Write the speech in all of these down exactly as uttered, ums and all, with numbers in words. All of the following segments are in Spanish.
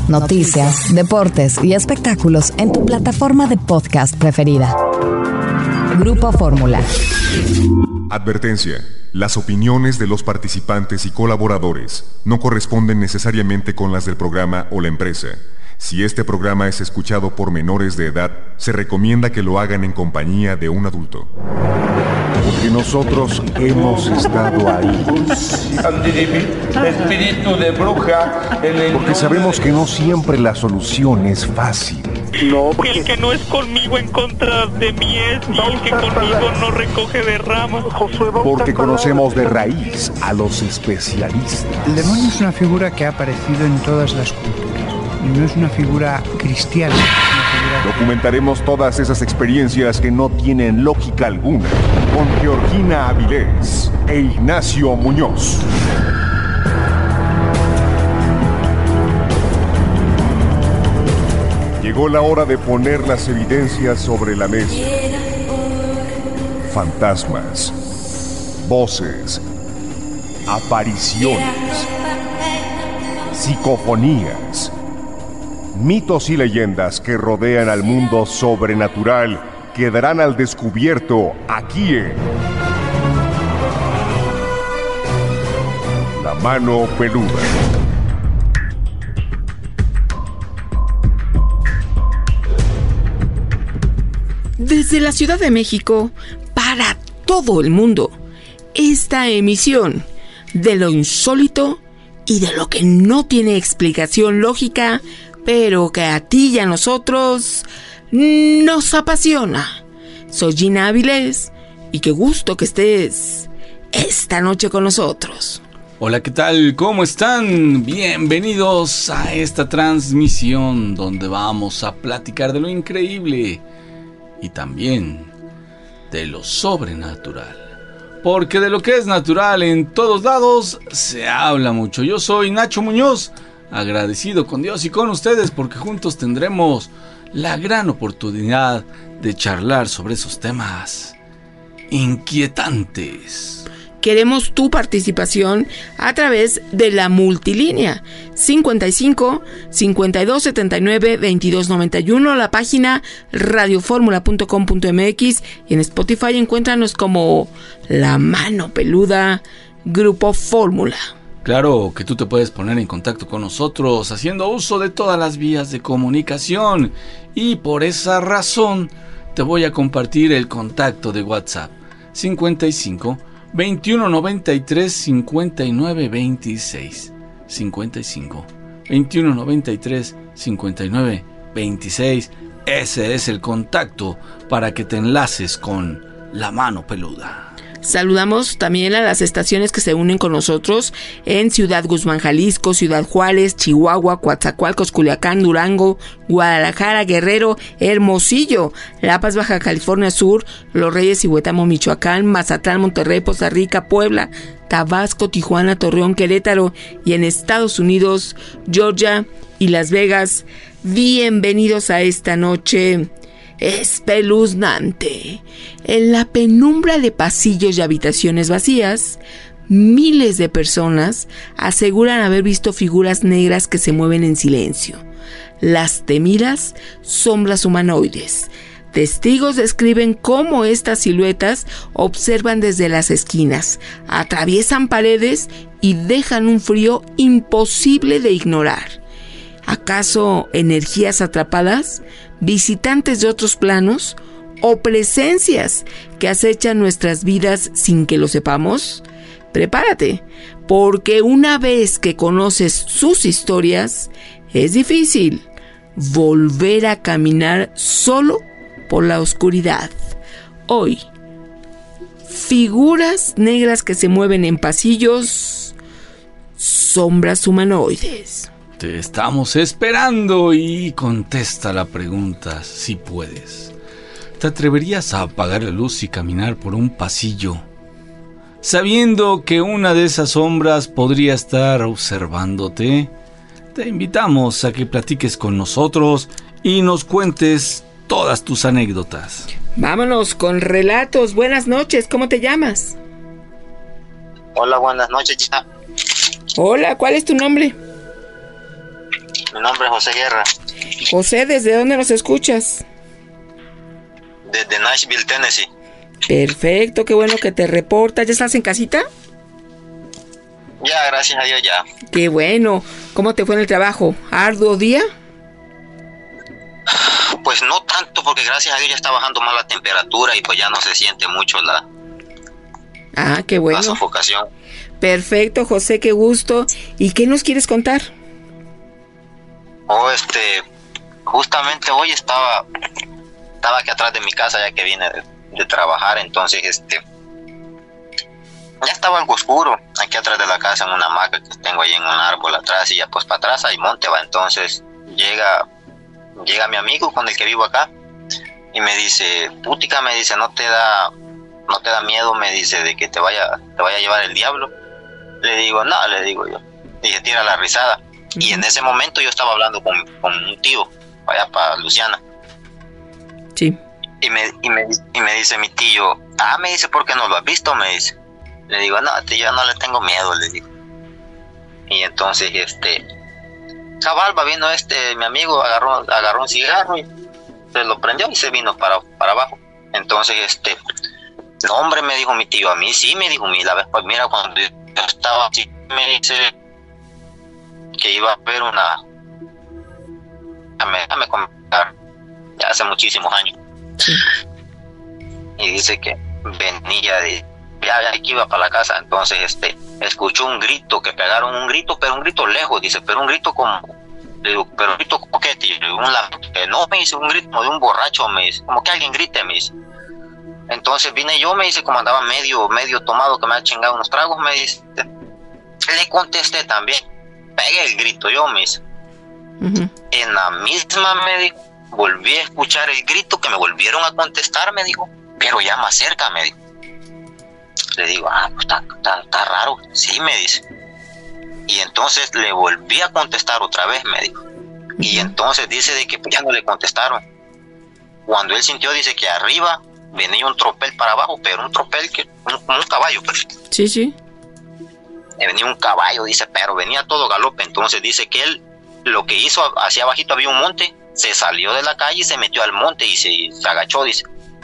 noticias, deportes y espectáculos en tu plataforma de podcast preferida. Grupo Fórmula. Advertencia. Las opiniones de los participantes y colaboradores no corresponden necesariamente con las del programa o la empresa. Si este programa es escuchado por menores de edad, se recomienda que lo hagan en compañía de un adulto. Porque nosotros hemos estado ahí. Espíritu de bruja. Porque sabemos que no siempre la solución es fácil. No, porque el que no es conmigo en contra de mí es, y el que conmigo no recoge de ramas. Porque conocemos de raíz a los especialistas. El demonio es una figura que ha aparecido en todas las culturas. Y no es una figura cristiana. Es una figura... Documentaremos todas esas experiencias que no tienen lógica alguna con Georgina Avilés e Ignacio Muñoz. Llegó la hora de poner las evidencias sobre la mesa. Fantasmas, voces, apariciones, psicofonías, mitos y leyendas que rodean al mundo sobrenatural quedarán al descubierto aquí en La Mano Peluda. Desde la Ciudad de México, para todo el mundo, esta emisión de lo insólito y de lo que no tiene explicación lógica, pero que a ti y a nosotros nos apasiona. Soy Gina Avilés y qué gusto que estés esta noche con nosotros. Hola, ¿qué tal? ¿Cómo están? Bienvenidos a esta transmisión donde vamos a platicar de lo increíble y también de lo sobrenatural. Porque de lo que es natural en todos lados se habla mucho. Yo soy Nacho Muñoz, agradecido con Dios y con ustedes porque juntos tendremos la gran oportunidad de charlar sobre esos temas inquietantes. Queremos tu participación a través de la multilínea cincuenta y cinco, cincuenta y dos, setenta y nueve, veintidós noventa y uno, la página radioformula punto com punto m x y en Spotify encuéntranos como La Mano Peluda Grupo Fórmula. Claro que tú te puedes poner en contacto con nosotros haciendo uso de todas las vías de comunicación y por esa razón te voy a compartir el contacto de WhatsApp cincuenta y cinco, veintiuno noventa y tres, cincuenta y nueve veintiséis cincuenta y cinco, veintiuno noventa y tres, cincuenta y nueve veintiséis. Ese es el contacto para que te enlaces con La Mano Peluda. Saludamos también a las estaciones que se unen con nosotros en Ciudad Guzmán, Jalisco, Ciudad Juárez, Chihuahua, Coatzacoalcos, Culiacán, Durango, Guadalajara, Guerrero, Hermosillo, La Paz, Baja California Sur, Los Reyes y Huetamo, Michoacán, Mazatlán, Monterrey, Poza Rica, Puebla, Tabasco, Tijuana, Torreón, Querétaro y en Estados Unidos, Georgia y Las Vegas. Bienvenidos a esta noche espeluznante. En la penumbra de pasillos y habitaciones vacías, miles de personas aseguran haber visto figuras negras que se mueven en silencio. Las temidas sombras humanoides. Testigos describen cómo estas siluetas observan desde las esquinas, atraviesan paredes y dejan un frío imposible de ignorar. ¿Acaso energías atrapadas, visitantes de otros planos o presencias que acechan nuestras vidas sin que lo sepamos? Prepárate, porque una vez que conoces sus historias, es difícil volver a caminar solo por la oscuridad. Hoy, figuras negras que se mueven en pasillos, sombras humanoides. Te estamos esperando y contesta la pregunta si puedes. ¿Te atreverías a apagar la luz y caminar por un pasillo, sabiendo que una de esas sombras podría estar observándote? Te invitamos a que platiques con nosotros y nos cuentes todas tus anécdotas. Vámonos con relatos. Buenas noches, ¿cómo te llamas? Hola, buenas noches. Hola, ¿cuál es tu nombre? Mi nombre es José Guerra. José, ¿desde dónde nos escuchas? Desde Nashville, Tennessee. Perfecto, qué bueno que te reportas. ¿Ya estás en casita? Ya, gracias a Dios, ya. Qué bueno. ¿Cómo te fue en el trabajo? ¿Arduo día? Pues no tanto, porque gracias a Dios ya está bajando más la temperatura y pues ya no se siente mucho la, ah, qué bueno. la sofocación. Perfecto, José, qué gusto. ¿Y qué nos quieres contar? Oh, este, justamente hoy estaba, estaba aquí atrás de mi casa ya que vine de, de trabajar, entonces este, ya estaba algo oscuro aquí atrás de la casa en una hamaca que tengo ahí en un árbol atrás y ya pues para atrás hay monte, va, entonces llega, llega mi amigo con el que vivo acá y me dice, putica, me dice, no te da, no te da miedo, me dice, de que te vaya, te vaya a llevar el diablo. Le digo, no, le digo yo, y se tira la risada. Uh-huh. Y en ese momento yo estaba hablando con, con un tío, allá para Luciana. Sí. Y me, y, me, y me dice mi tío, ah, me dice, ¿por qué no lo has visto? Me dice. Le digo, no, tío, yo no le tengo miedo, le digo. Y entonces, este, cabal, va vino este, mi amigo, agarró, agarró un cigarro y se lo prendió y se vino para, para abajo. Entonces, este, no, hombre, me dijo mi tío, a mí sí, me dijo, la vez, pues mira, cuando yo estaba así, me dice que iba a haber una, déjame, déjame comentar, ya hace muchísimos años. Sí. Y dice que venía de, ya, ya que iba para la casa, entonces este, escuchó un grito, que pegaron un grito, pero un grito lejos, dice, pero un grito como, digo, pero un grito coquete, un que no, me dice, un grito de un borracho, me dice, como que alguien grite, me dice. Entonces vine yo, me dice, como andaba medio, medio tomado, que me ha chingado unos tragos, me dice, le contesté también, pegué el grito yo, me dice. Uh-huh. En la misma, me dijo, volví a escuchar el grito, que me volvieron a contestar, me dijo, pero ya más cerca, me dijo. Le digo, ah, pues está, está, está raro, sí, me dice. Y entonces le volví a contestar otra vez, me dijo. Y entonces dice de que ya no le contestaron. Cuando él sintió, dice que arriba venía un tropel para abajo, pero un tropel que, un, un caballo, pues. Sí, sí. Venía un caballo, dice, pero venía todo galope. Entonces dice que él, lo que hizo, hacia abajito había un monte, se salió de la calle y se metió al monte y se, y se agachó, dice.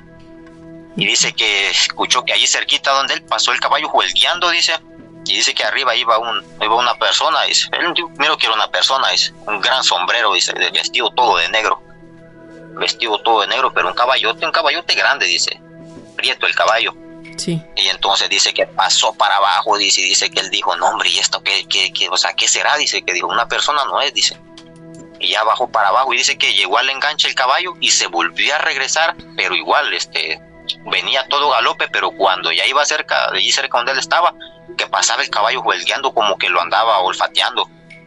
Y dice que escuchó que allí cerquita donde él pasó el caballo juelgueando, dice, y dice que arriba iba un iba una persona, dice, él primero que era una persona, dice, un gran sombrero, dice, vestido todo de negro, vestido todo de negro, pero un caballote, un caballote grande, dice, prieto el caballo. Sí. Y entonces dice que pasó para abajo, dice, y dice que él dijo, no hombre, ¿y esto qué, qué, qué, o sea, qué será? Dice, que dijo, una persona no es, dice. Y ya bajó para abajo y dice que llegó al enganche el caballo y se volvió a regresar, pero igual, este, venía todo galope, pero cuando ya iba cerca, de allí cerca donde él estaba, que pasaba el caballo huelgueando como que lo andaba olfateando.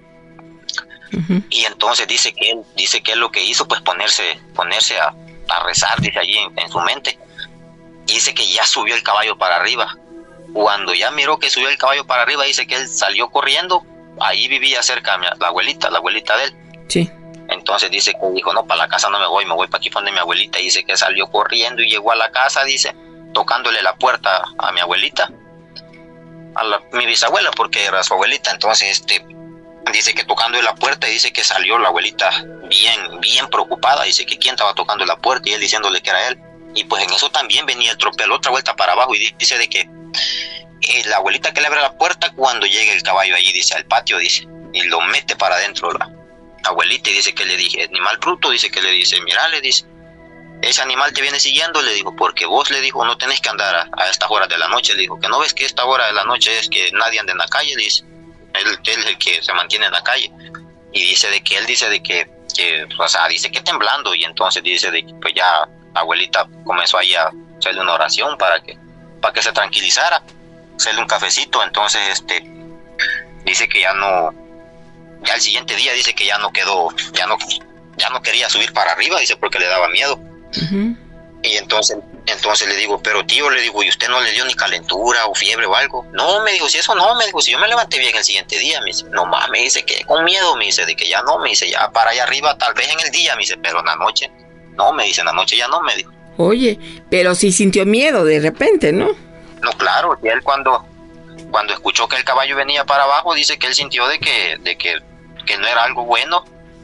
Uh-huh. Y entonces dice que él, dice que él lo que hizo, pues ponerse, ponerse a, a rezar, dice allí en, en su mente. Y dice que ya subió el caballo para arriba. Cuando ya miró que subió el caballo para arriba, dice que él salió corriendo. Ahí vivía cerca la abuelita, la abuelita de él. Sí. Entonces dice que dijo, no, para la casa no me voy, me voy para aquí donde mi abuelita. Y dice que salió corriendo y llegó a la casa, dice, tocándole la puerta a mi abuelita, a la, mi bisabuela, porque era su abuelita. Entonces este dice que tocando la puerta, y dice que salió la abuelita bien, bien preocupada. Dice que quién estaba tocando la puerta y él diciéndole que era él. Y pues en eso también venía el tropel, otra vuelta para abajo, y dice de que eh, la abuelita que le abre la puerta cuando llega el caballo allí, dice, al patio, dice, y lo mete para adentro la abuelita, y dice que le dije, animal bruto, dice que le dice, mira, le dice, ese animal te viene siguiendo, le dijo, porque vos, le dijo, no tenés que andar a, a estas horas de la noche, le dijo, que no ves que esta hora de la noche es que nadie anda en la calle, dice, él, él es el que se mantiene en la calle. Y dice de que él dice de que, que o sea, dice que temblando, y entonces dice de que pues ya la abuelita comenzó ahí a hacerle una oración para que, para que se tranquilizara, hacerle un cafecito. Entonces este dice que ya no, ya el siguiente día dice que ya no quedó, ya no, ya no quería subir para arriba, dice, porque le daba miedo. Uh-huh. Y entonces, entonces le digo, pero tío, le digo, ¿y usted no le dio ni calentura o fiebre o algo? No, me dijo, si eso no, me dijo, si yo me levanté bien el siguiente día, me dice, no más, me dice que con miedo, me dice, de que ya no, me dice, ya para allá arriba, tal vez en el día, me dice, pero en la noche, no, me dice, en la noche ya no, me dijo. Oye, pero sí sintió miedo de repente, ¿no? No, claro, y él cuando, cuando escuchó que el caballo venía para abajo, dice que él sintió de que, de que, que no era algo bueno,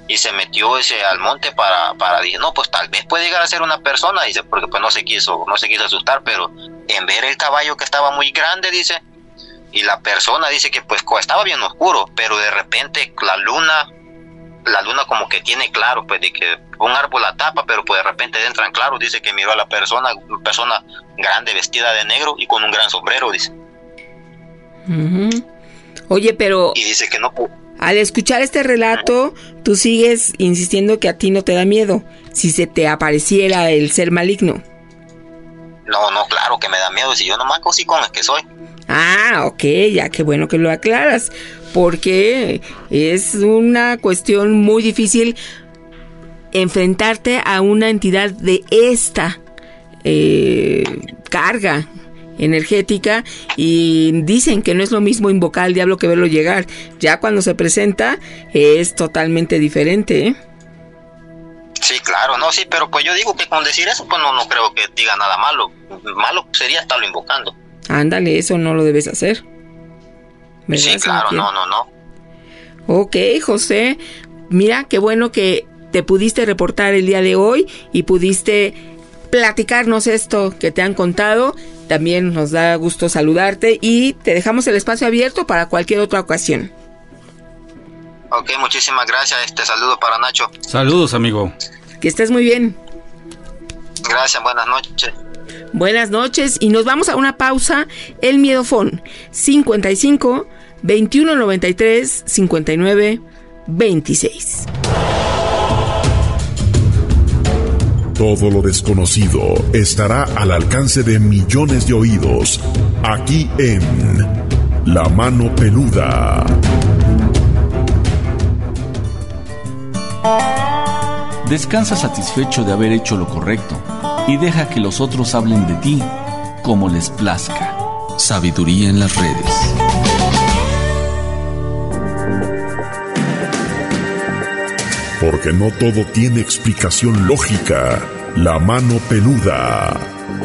y se metió ese al monte para, para dije, no, pues tal vez puede llegar a ser una persona, dice, porque pues no se quiso, no se quiso asustar, pero en ver el caballo que estaba muy grande, dice, y la persona dice que pues estaba bien oscuro, pero de repente la luna, la luna como que tiene claro, pues de que un árbol la tapa, pero pues de repente entran claro, dice que miró a la persona, una persona grande vestida de negro y con un gran sombrero, dice. Uh-huh. Oye, pero... Y dice que no... Al escuchar este relato, tú sigues insistiendo que a ti no te da miedo si se te apareciera el ser maligno. No, no, claro que me da miedo, si yo nomás cosicón es que soy. Ah, ok, ya qué bueno que lo aclaras, porque es una cuestión muy difícil enfrentarte a una entidad de esta eh, carga energética, y dicen que no es lo mismo invocar al diablo que verlo llegar. Ya cuando se presenta es totalmente diferente, ¿eh? Sí, claro, no, sí, pero pues yo digo que con decir eso pues no, no creo que diga nada malo. Malo sería estarlo invocando. Ándale, eso no lo debes hacer, ¿verdad? Sí, claro, no, no, no. Ok, José, mira, qué bueno que te pudiste reportar el día de hoy y pudiste platicarnos esto que te han contado. También nos da gusto saludarte y te dejamos el espacio abierto para cualquier otra ocasión. Ok, muchísimas gracias. Este saludo para Nacho. Saludos, amigo. Que estés muy bien. Gracias, buenas noches. Buenas noches y nos vamos a una pausa. El Miedofón cincuenta y cinco, veintiuno noventa y tres, cincuenta y nueve, veintiséis. Todo lo desconocido estará al alcance de millones de oídos, aquí en La Mano Peluda. Descansa satisfecho de haber hecho lo correcto y deja que los otros hablen de ti como les plazca. Sabiduría en las redes. Porque no todo tiene explicación lógica. La Mano Peluda.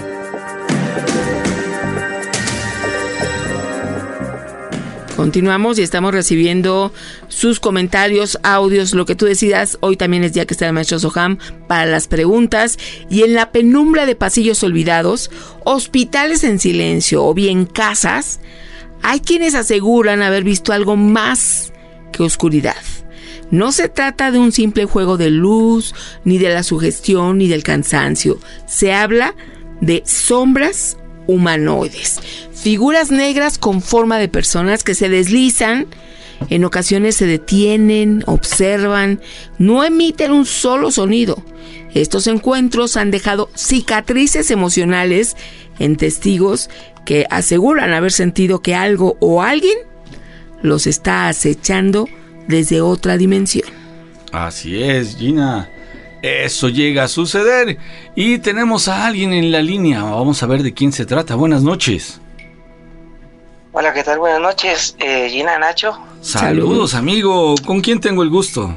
Continuamos y estamos recibiendo sus comentarios, audios, lo que tú decidas. Hoy también es día que está el maestro Soham para las preguntas. Y en la penumbra de pasillos olvidados, hospitales en silencio o bien casas, hay quienes aseguran haber visto algo más que oscuridad. No se trata de un simple juego de luz, ni de la sugestión, ni del cansancio. Se habla de sombras humanoides, figuras negras con forma de personas que se deslizan, en ocasiones se detienen, observan, no emiten un solo sonido. Estos encuentros han dejado cicatrices emocionales en testigos que aseguran haber sentido que algo o alguien los está acechando desde otra dimensión. Así es, Gina. Eso llega a suceder. Y tenemos a alguien en la línea. Vamos a ver de quién se trata. Buenas noches. Hola, ¿qué tal? Buenas noches. Eh, Gina, Nacho. Saludos, amigo. ¿Con quién tengo el gusto?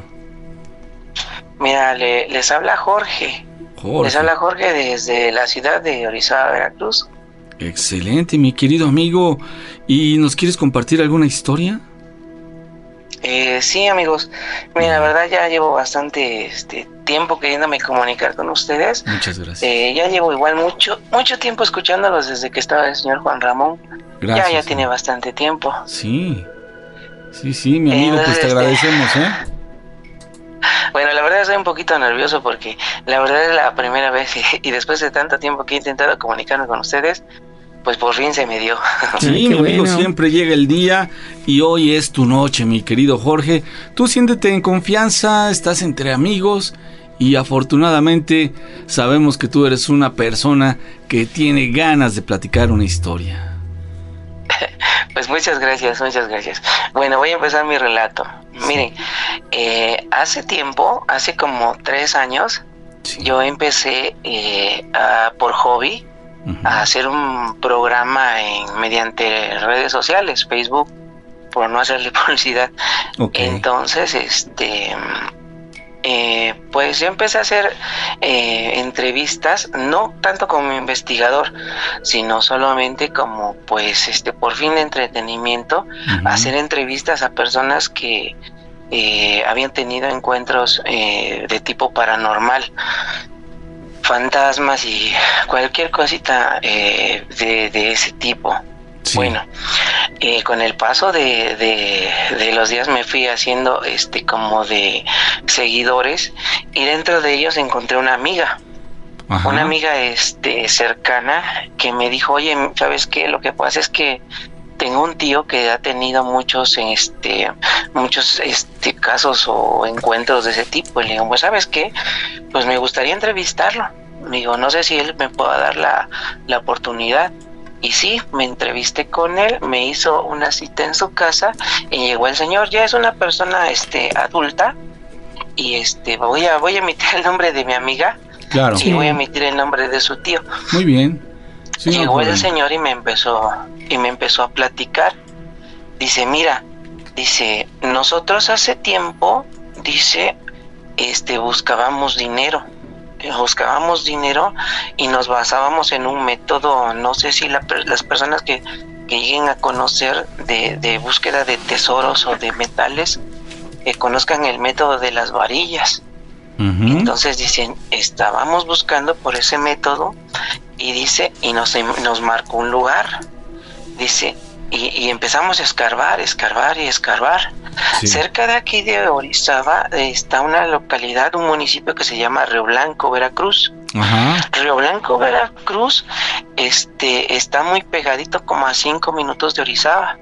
Mira, le, les habla Jorge. Jorge. Les habla Jorge desde la ciudad de Orizaba, Veracruz. Excelente, mi querido amigo. ¿Y nos quieres compartir alguna historia? Eh, sí, amigos. Mira, la verdad ya llevo bastante este, tiempo queriéndome comunicar con ustedes. Muchas gracias. Eh, ya llevo igual mucho mucho tiempo escuchándolos desde que estaba el señor Juan Ramón. Gracias. Ya, ya tiene bastante tiempo. Sí, sí, sí, mi amigo, Entonces, pues te agradecemos, ¿eh? Bueno, la verdad estoy un poquito nervioso porque la verdad es la primera vez y, y después de tanto tiempo que he intentado comunicarme con ustedes, pues por fin se me dio. Sí, Ay, mi amigo, bueno. siempre llega el día y hoy es tu noche, mi querido Jorge. Tú siéntete en confianza, estás entre amigos y afortunadamente sabemos que tú eres una persona que tiene ganas de platicar una historia. Pues muchas gracias, muchas gracias. Bueno, voy a empezar mi relato. Sí. Miren, eh, hace tiempo, hace como tres años, Sí. yo empecé eh, a, por hobby Uh-huh. a hacer un programa en mediante redes sociales, Facebook, por no hacerle publicidad. Okay. Entonces, este, eh, pues yo empecé a hacer eh, entrevistas, no tanto como investigador, sino solamente como, pues, este, por fin de entretenimiento, Uh-huh. hacer entrevistas a personas que eh, habían tenido encuentros eh, de tipo paranormal, fantasmas y cualquier cosita eh, de, de ese tipo. Sí. Bueno, eh, con el paso de, de, de los días me fui haciendo este como de seguidores, y dentro de ellos encontré una amiga. Ajá. Una amiga este cercana que me dijo, oye, ¿sabes qué? Lo que pasa es que tengo un tío que ha tenido muchos este muchos este casos o encuentros de ese tipo. Y le digo, pues ¿sabes qué? Pues me gustaría entrevistarlo. Me digo, no sé si él me pueda dar la, la oportunidad. Y sí, me entrevisté con él, me hizo una cita en su casa y llegó el señor. Ya es una persona este adulta, y este voy a voy a emitir el nombre de mi amiga. Claro. Y sí. Voy a emitir el nombre de su tío. Muy bien. Sí, llegó no el señor y me empezó y me empezó a platicar. Dice, mira, dice, nosotros hace tiempo, dice, este buscábamos dinero. buscábamos dinero y nos basábamos en un método, no sé si la, las personas que, que lleguen a conocer de, de búsqueda de tesoros o de metales, que conozcan el método de las varillas. Uh-huh. Entonces dicen, estábamos buscando por ese método, y dice, y nos, nos marcó un lugar, dice, y, y empezamos a escarbar, escarbar y escarbar. Sí. Cerca de aquí de Orizaba está una localidad, un municipio que se llama Río Blanco, Veracruz. Ajá. Río Blanco, Veracruz, este, está muy pegadito, como a cinco minutos de Orizaba.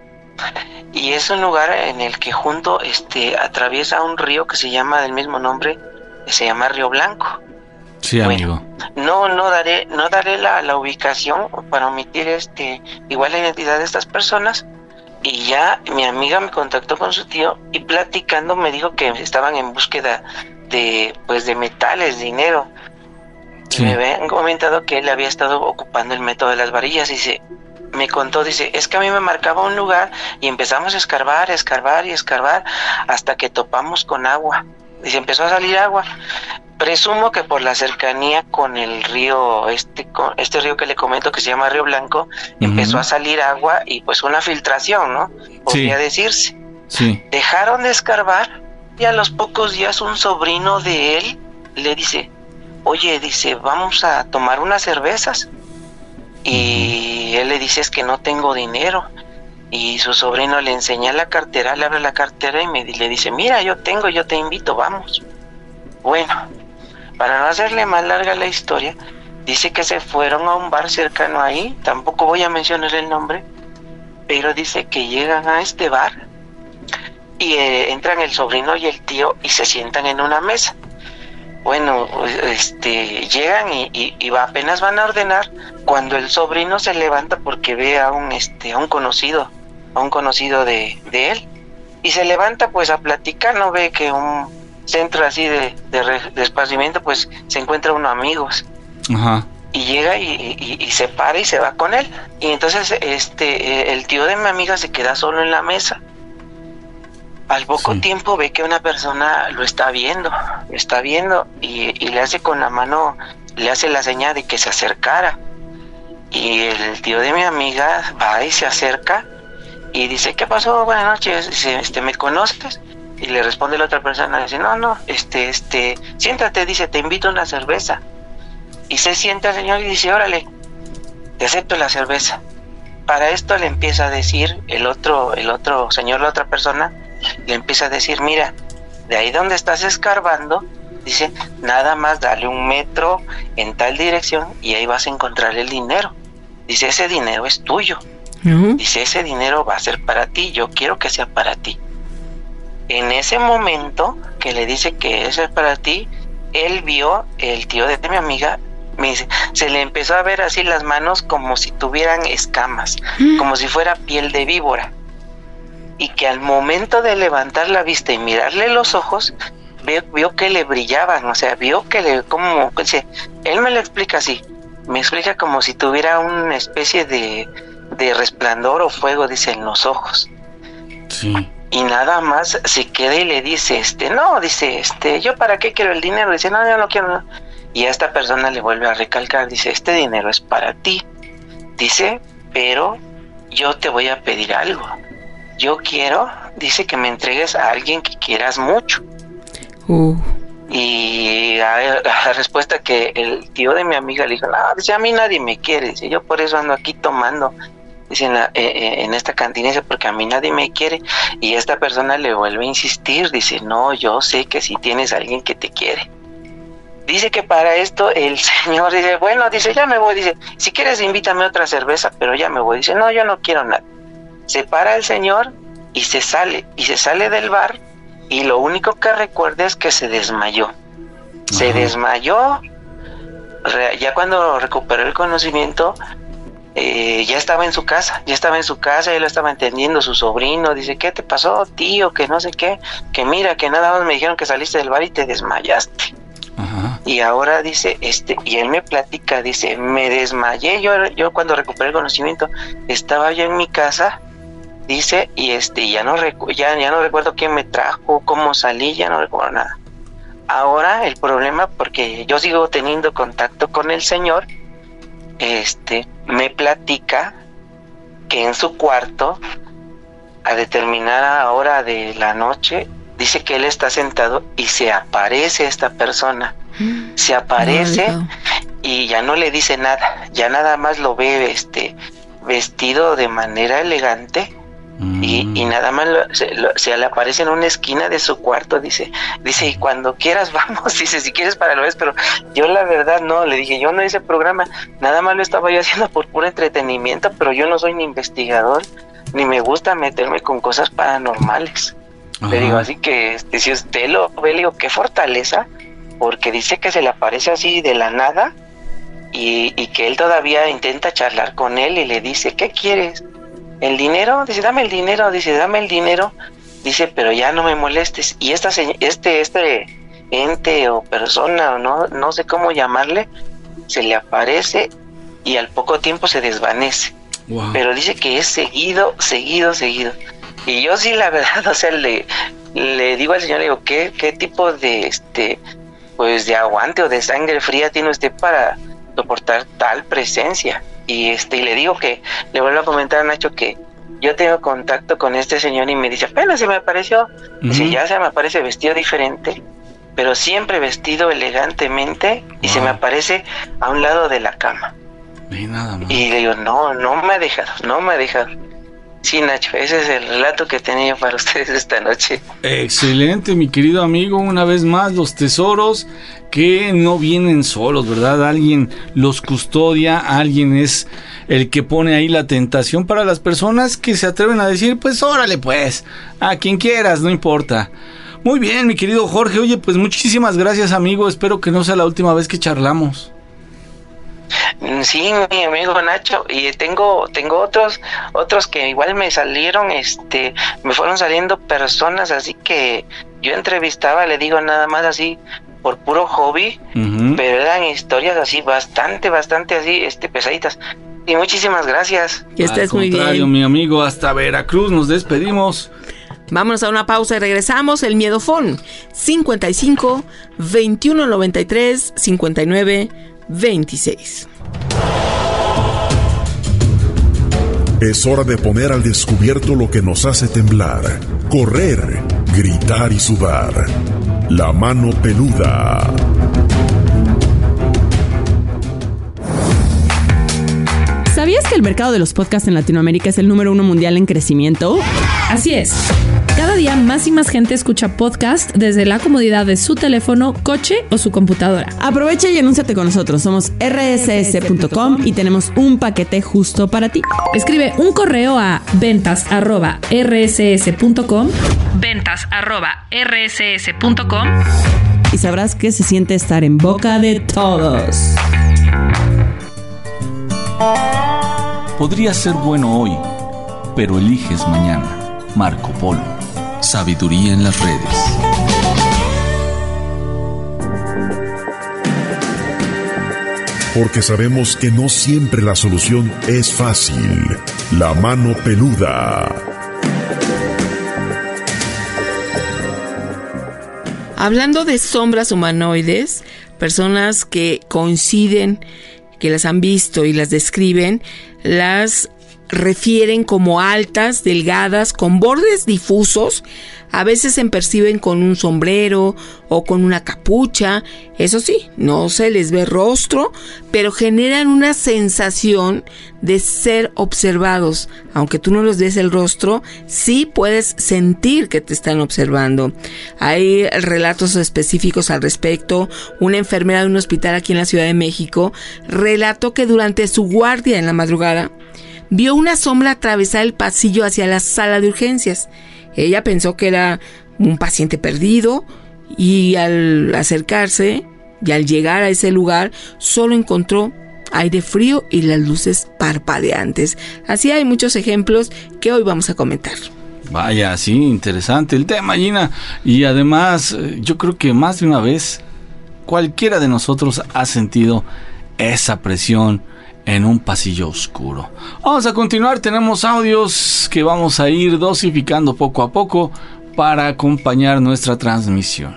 Y es un lugar en el que junto este, atraviesa un río que se llama del mismo nombre, que se llama Río Blanco. Sí, amigo. Bueno, no, no daré, no daré la, la ubicación para omitir este, igual la identidad de estas personas. Y ya mi amiga me contactó con su tío y platicando me dijo que estaban en búsqueda de, pues, de metales, dinero. Sí. Me habían comentado que él había estado ocupando el método de las varillas. Y dice, me contó, dice, es que a mí me marcaba un lugar y empezamos a escarbar, escarbar y escarbar hasta que topamos con agua. Dice, empezó a salir agua. Presumo que por la cercanía con el río, este, con este río que le comento que se llama Río Blanco, uh-huh. empezó a salir agua y pues una filtración, ¿no? Podría sí. decirse. Sí. Dejaron de escarbar y a los pocos días un sobrino de él le dice, oye, dice, vamos a tomar unas cervezas. Y uh-huh. él le dice, es que no tengo dinero. Y su sobrino le enseña la cartera, le abre la cartera y me, le dice, mira, yo tengo, yo te invito, vamos. Bueno, para no hacerle más larga la historia, dice que se fueron a un bar cercano ahí, tampoco voy a mencionar el nombre, pero dice que llegan a este bar y eh, entran el sobrino y el tío y se sientan en una mesa. Bueno, este, llegan y, y, y va, apenas van a ordenar cuando el sobrino se levanta porque ve a un, este, a un conocido, a un conocido de, de él, y se levanta pues a platicar, no ve que un centro así de, de, de esparcimiento, pues se encuentra unos amigos. Ajá. Y llega y, y, y se para y se va con él. Y entonces este el tío de mi amiga se queda solo en la mesa. Al poco sí. tiempo ve que una persona lo está viendo, lo está viendo y, y le hace con la mano, le hace la señal de que se acercara. Y el tío de mi amiga va y se acerca y dice, ¿qué pasó? Buenas noches, dice, este, ¿me conoces? Y le responde la otra persona, dice, no, no, este, este, siéntate, dice, te invito a una cerveza. Y se sienta el señor y dice, órale, te acepto la cerveza. Para esto le empieza a decir el otro, el otro señor, la otra persona, le empieza a decir, mira, de ahí donde estás escarbando, dice, nada más dale un metro en tal dirección y ahí vas a encontrar el dinero. Dice, ese dinero es tuyo. Uh-huh. Dice, ese dinero va a ser para ti, yo quiero que sea para ti. En ese momento que le dice que eso es para ti, él vio, el tío de mi amiga, me dice, se le empezó a ver así las manos como si tuvieran escamas, mm. como si fuera piel de víbora. Y que al momento de levantar la vista y mirarle los ojos, vio, vio que le brillaban, o sea, vio que le, como, dice, él me lo explica así, me explica como si tuviera una especie de, de resplandor o fuego, dice, en los ojos. Sí. Y nada más se queda y le dice, este, no, dice, este, ¿yo para qué quiero el dinero? Dice, no, yo no quiero nada. Y a esta persona le vuelve a recalcar, dice, este dinero es para ti. Dice, pero yo te voy a pedir algo. yo quiero, dice, que me entregues a alguien que quieras mucho. Uh. Y a, la respuesta que el tío de mi amiga le dijo, no, dice, a mí nadie me quiere, dice, yo por eso ando aquí tomando, dice, en, la, eh, en esta cantina, dice, porque a mí nadie me quiere. Y esta persona le vuelve a insistir, dice, no, yo sé que si tienes a alguien que te quiere. Dice que para esto el señor dice, bueno, dice, ya me voy, dice, si quieres invítame otra cerveza, pero ya me voy. Dice, no, yo no quiero nada. Se para el señor y se sale, y se sale del bar, y lo único que recuerda es que se desmayó. Ajá. Se desmayó, ya cuando recuperó el conocimiento, eh, ya estaba en su casa, ya estaba en su casa, ya lo estaba entendiendo su sobrino. Dice, ¿qué te pasó, tío? Que no sé qué, que mira, que nada más me dijeron que saliste del bar y te desmayaste. Ajá. Y ahora dice, este, y él me platica, dice, me desmayé, yo, yo cuando recuperé el conocimiento, estaba yo en mi casa, dice, y este, ya no recu- ya, ya no recuerdo quién me trajo, cómo salí, ya no recuerdo nada. Ahora el problema, porque yo sigo teniendo contacto con el señor, este, me platica que en su cuarto, a determinada hora de la noche, dice que él está sentado y se aparece esta persona, mm. se aparece no, no. y ya no le dice nada, ya nada más lo ve este vestido de manera elegante mm. y, y nada más lo, se, lo, se le aparece en una esquina de su cuarto, dice, dice, y cuando quieras vamos, dice, si quieres para lo ves, pero yo la verdad no, le dije, yo no hice programa, nada más lo estaba yo haciendo por puro entretenimiento, pero yo no soy ni investigador, ni me gusta meterme con cosas paranormales. Ajá. Le digo, así que este, si usted lo ve, le digo, qué fortaleza, porque dice que se le aparece así de la nada y, y que él todavía intenta charlar con él y le dice, ¿qué quieres? ¿El dinero? Dice, dame el dinero, dice, dame el dinero, dice, pero ya no me molestes. Y esta este este ente o persona, o no, no sé cómo llamarle, se le aparece y al poco tiempo se desvanece. Wow. Pero dice que es seguido, seguido, seguido. Y yo sí, la verdad, o sea, le, le digo al señor, le digo, ¿qué, qué tipo de, este, pues, de aguante o de sangre fría tiene usted para soportar tal presencia? Y este, y le digo que, le vuelvo a comentar a Nacho que yo tengo contacto con este señor y me dice, apenas se me apareció, uh-huh. Dice, ya se me aparece vestido diferente, pero siempre vestido elegantemente, y wow. Se me aparece a un lado de la cama. Y nada más. Y le digo, no, no me ha dejado, no me ha dejado. Sí, Nacho, ese es el relato que tenía para ustedes esta noche. Excelente, mi querido amigo. Una vez más, los tesoros que no vienen solos, ¿verdad? Alguien los custodia, alguien es el que pone ahí la tentación para las personas que se atreven a decir, pues órale pues, a quien quieras, no importa. Muy bien, mi querido Jorge. Oye, pues muchísimas gracias, amigo. Espero que no sea la última vez que charlamos. Sí, mi amigo Nacho, y tengo tengo otros otros que igual me salieron, este, me fueron saliendo personas así que yo entrevistaba, le digo nada más así por puro hobby, uh-huh. Pero eran historias así bastante, bastante así, este, pesaditas. Y muchísimas gracias. Que estés muy bien. Al contrario, mi amigo, hasta Veracruz nos despedimos. Vámonos a una pausa y regresamos. El Miedofón cincuenta y cinco, veintiuno noventa y tres, cincuenta y nueve veintiséis. Es hora de poner al descubierto lo que nos hace temblar, correr, gritar y sudar. La mano peluda. ¿Sabías que el mercado de los podcasts en Latinoamérica es el número uno mundial en crecimiento? Así es. Cada día más y más gente escucha podcast desde la comodidad de su teléfono, coche o su computadora. Aprovecha y anúnciate con nosotros. Somos erre ese ese punto com y tenemos un paquete justo para ti. Escribe un correo a ventas arroba erre ese ese punto com, ventas arroba erre ese ese punto com, y sabrás que se siente estar en boca de todos. Podría ser bueno hoy, pero eliges mañana. Marco Polo. Sabiduría en las redes. Porque sabemos que no siempre la solución es fácil. La mano peluda. Hablando de sombras humanoides, personas que coinciden, que las han visto y las describen, las refieren como altas, delgadas, con bordes difusos. A veces se perciben con un sombrero o con una capucha. Eso sí, no se les ve rostro, pero generan una sensación de ser observados. Aunque tú no les ves el rostro, sí puedes sentir que te están observando. Hay relatos específicos al respecto. Una enfermera de un hospital aquí en la Ciudad de México relató que durante su guardia en la madrugada vio una sombra atravesar el pasillo hacia la sala de urgencias. Ella pensó que era un paciente perdido y al acercarse y al llegar a ese lugar solo encontró aire frío y las luces parpadeantes. Así hay muchos ejemplos que hoy vamos a comentar. Vaya, sí, interesante el tema, Gina. Y además, yo creo que más de una vez cualquiera de nosotros ha sentido esa presión en un pasillo oscuro. Vamos a continuar, tenemos audios que vamos a ir dosificando poco a poco para acompañar nuestra transmisión.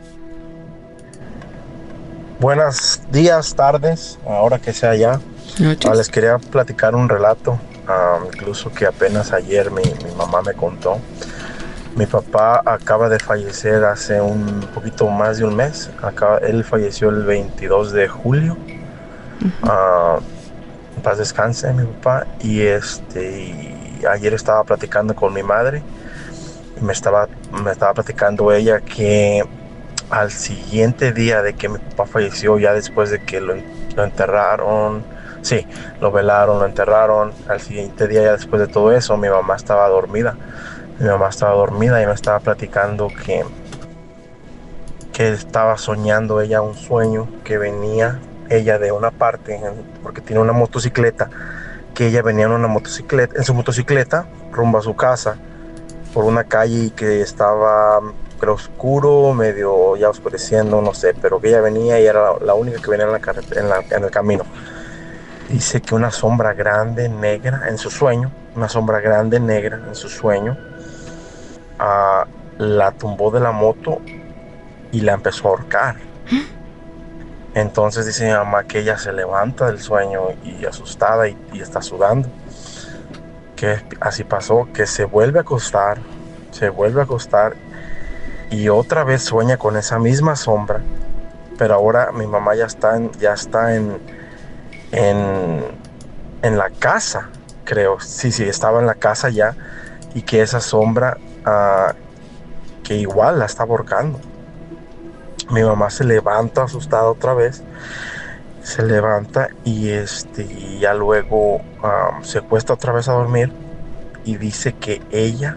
Buenos días, tardes, ahora que sea ya. Ah, les quería platicar un relato, um, incluso que apenas ayer mi, mi mamá me contó. Mi papá acaba de fallecer hace un poquito más de un mes. Acaba, él falleció el veintidós de julio. Uh-huh. Uh, paz descanse mi papá. Y este y ayer estaba platicando con mi madre y me estaba, me estaba platicando ella que al siguiente día de que mi papá falleció, ya después de que lo, lo enterraron, sí, lo velaron, lo enterraron, al siguiente día, ya después de todo eso, mi mamá estaba dormida. Mi mamá estaba dormida y me estaba platicando que, que estaba soñando ella un sueño, que venía ella de una parte, porque tiene una motocicleta, que ella venía en una motocicleta, en su motocicleta, rumbo a su casa, por una calle que estaba, creo, oscuro, medio ya oscureciendo, no sé, pero que ella venía y era la, la única que venía en, la carretera, en, la, en el camino. Dice que una sombra grande, negra, en su sueño, una sombra grande, negra, en su sueño, uh, la tumbó de la moto y la empezó a ahorcar. Entonces dice mi mamá que ella se levanta del sueño y asustada y, y está sudando. Que así pasó, que se vuelve a acostar, se vuelve a acostar y otra vez sueña con esa misma sombra, pero ahora mi mamá ya está en, ya está en, en, en la casa, creo, sí, sí, estaba en la casa ya, y que esa sombra, uh, que igual la está ahorcando. Mi mamá se levanta asustada otra vez, se levanta y este y ya luego um, se acuesta otra vez a dormir y dice que ella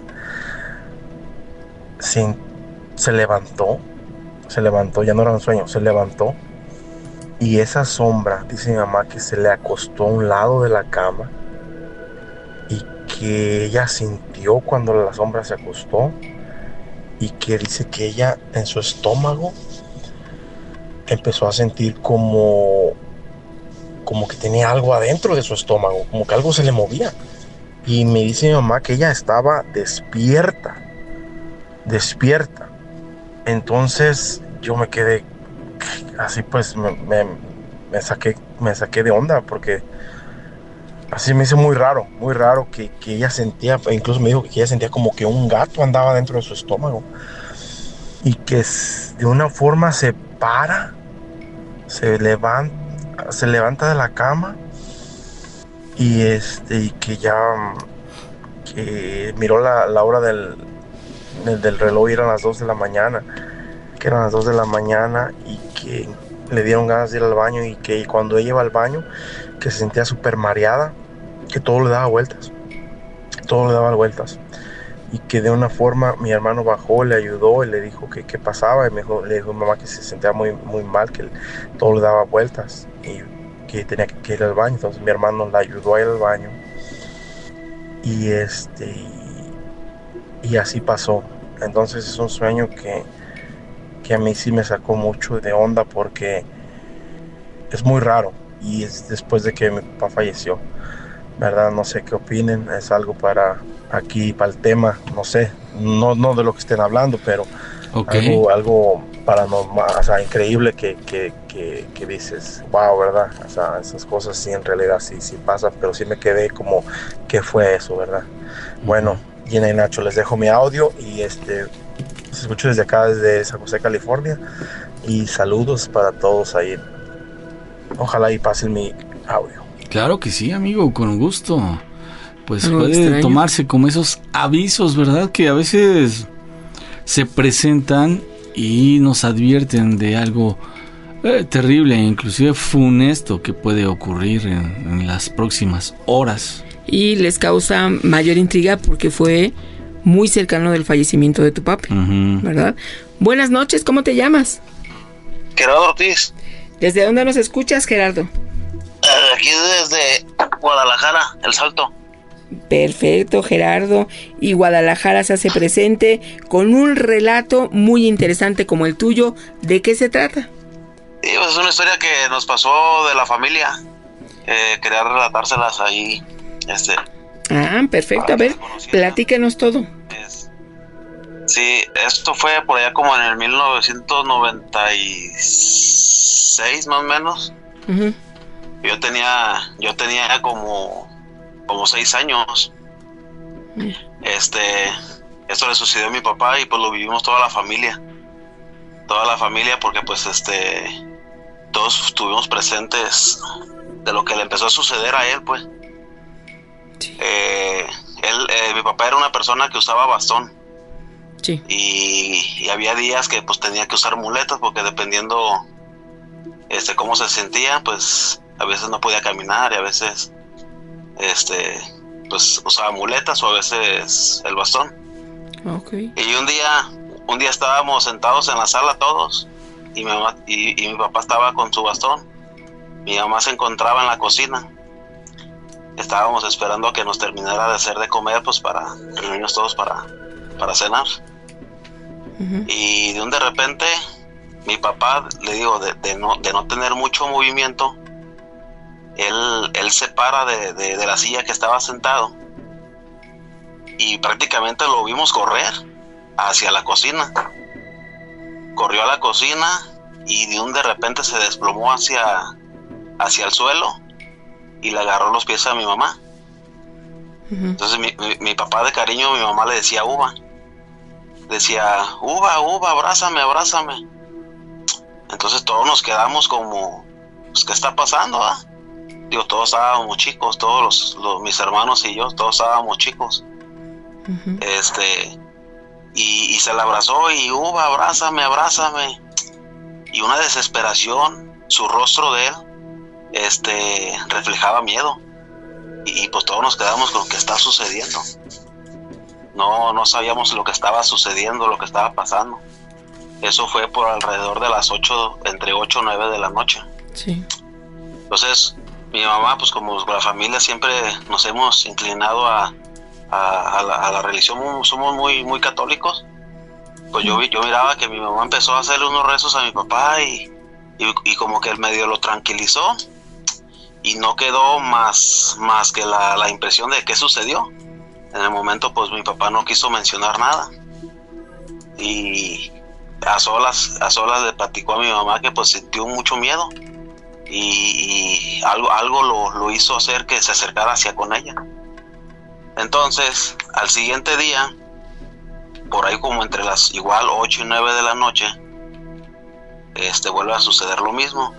se, se levantó, se levantó, ya no era un sueño, se levantó y esa sombra, dice mi mamá, que se le acostó a un lado de la cama y que ella sintió cuando la sombra se acostó y que dice que ella en su estómago empezó a sentir como, como que tenía algo adentro de su estómago, como que algo se le movía. Y me dice mi mamá que ella estaba despierta, despierta. Entonces yo me quedé así, pues me, me, me, saqué, me saqué de onda, porque así me hizo muy raro, muy raro que, que ella sentía, incluso me dijo que ella sentía como que un gato andaba dentro de su estómago. Y que de una forma se para, se levanta, se levanta de la cama y este y que ya que miró la, la hora del, del, del reloj y eran las dos de la mañana, que eran las dos de la mañana y que le dieron ganas de ir al baño y que cuando ella iba al baño que se sentía súper mareada, que todo le daba vueltas, todo le daba vueltas. Y que de una forma mi hermano bajó, le ayudó y le dijo que qué pasaba y me dijo, le dijo a mi mamá que se sentía muy, muy mal, que todo le daba vueltas y que tenía que ir al baño. Entonces mi hermano la ayudó a ir al baño y este y, y así pasó. Entonces es un sueño que, que a mí sí me sacó mucho de onda, porque es muy raro y es después de que mi papá falleció, ¿verdad? No sé qué opinen, es algo para aquí, para el tema, no sé, no, no de lo que estén hablando, pero Okay. Algo, algo paranormal, o sea, increíble que, que, que, que dices, wow, ¿verdad? O sea, esas cosas sí en realidad sí, sí pasan, pero sí me quedé como, ¿qué fue eso, verdad? Uh-huh. Bueno, Gina y Nacho, les dejo mi audio y este, los escucho desde acá, desde San José, California, y saludos para todos ahí. Ojalá y pasen mi audio. Claro que sí, amigo, con gusto. Pues Algo puede extraño. tomarse como esos avisos, ¿verdad? Que a veces se presentan y nos advierten de algo eh, terrible, inclusive funesto, que puede ocurrir en, en las próximas horas. Y les causa mayor intriga porque fue muy cercano del fallecimiento de tu papi, uh-huh. ¿verdad? Buenas noches, ¿cómo te llamas? Gerardo Ortiz. ¿Desde dónde nos escuchas, Gerardo? Uh, aquí desde Guadalajara, El Salto. Perfecto, Gerardo. Y Guadalajara se hace presente con un relato muy interesante como el tuyo. ¿De qué se trata? Sí, pues es una historia que nos pasó de la familia. Eh, quería relatárselas ahí. Este. Ah, perfecto. A ver, platíquenos todo. Es, sí, esto fue por allá como en el mil novecientos noventa y seis más o menos. Uh-huh. Yo tenía, yo tenía como como seis años. Mm. Este, esto le sucedió a mi papá y pues lo vivimos toda la familia, toda la familia porque pues este, todos estuvimos presentes de lo que le empezó a suceder a él, pues. Sí. Eh, él, eh, mi papá era una persona que usaba bastón. Sí. Y, y había días que pues tenía que usar muletas porque dependiendo, este, cómo se sentía, pues a veces no podía caminar y a veces este pues usaba muletas o a veces el bastón. Okay. Y un día un día estábamos sentados en la sala todos y mi mamá y, y mi papá estaba con su bastón, mi mamá se encontraba en la cocina, estábamos esperando a que nos terminara de hacer de comer pues para reunirnos todos para para cenar. Uh-huh. Y de un de repente mi papá, le digo, de, de no de no tener mucho movimiento, Él, él se para de, de, de la silla que estaba sentado y prácticamente lo vimos correr hacia la cocina. Corrió a la cocina y de un de repente se desplomó hacia, hacia el suelo y le agarró los pies a mi mamá. Uh-huh. Entonces mi, mi, mi papá de cariño, mi mamá le decía Uva. Decía, Uva, Uva, abrázame, abrázame. Entonces todos nos quedamos como, pues, ¿qué está pasando, ah? Digo, todos estábamos chicos, todos los, los mis hermanos y yo, todos estábamos chicos. Uh-huh. Este, y, y se le abrazó y Uva, abrázame, abrázame. Y una desesperación, su rostro de él, este, reflejaba miedo. Y, y pues todos nos quedamos con lo que está sucediendo. No, no sabíamos lo que estaba sucediendo, lo que estaba pasando. Eso fue por alrededor de las ocho, entre ocho y nueve de la noche. Sí. Entonces, mi mamá, pues como la familia siempre nos hemos inclinado a, a, a, la, a la religión, somos muy muy católicos, pues yo, yo miraba que mi mamá empezó a hacerle unos rezos a mi papá y, y, y como que el medio lo tranquilizó y no quedó más, más que la, la impresión de qué sucedió. En el momento pues mi papá no quiso mencionar nada y a solas, a solas le platicó a mi mamá que pues sintió mucho miedo. Y, y algo, algo lo, lo hizo hacer que se acercara hacia con ella. Entonces, al siguiente día, por ahí como entre las igual ocho y nueve de la noche, este vuelve a suceder lo mismo.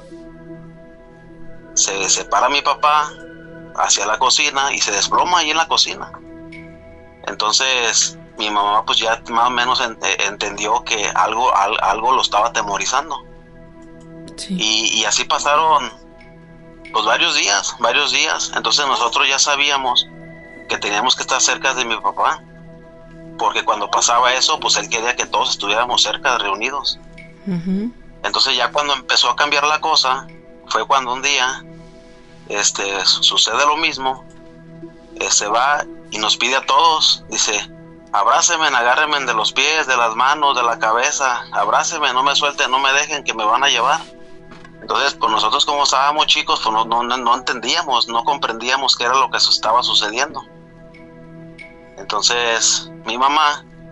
Se separa mi papá hacia la cocina y se desploma ahí en la cocina. Entonces, mi mamá pues ya más o menos ent- entendió que algo, al- algo lo estaba atemorizando. Sí. Y, y así pasaron pues varios días, varios días. Entonces nosotros ya sabíamos que teníamos que estar cerca de mi papá, porque cuando pasaba eso, pues él quería que todos estuviéramos cerca, reunidos. Uh-huh. Entonces ya cuando empezó a cambiar la cosa, fue cuando un día este sucede lo mismo. Eh, se va y nos pide a todos, dice, abrácenme, agárrenme de los pies, de las manos, de la cabeza, abrácenme, no me suelten, no me dejen, que me van a llevar. Entonces, pues nosotros como estábamos chicos, pues no, no, no entendíamos, no comprendíamos qué era lo que estaba sucediendo. Entonces, mi mamá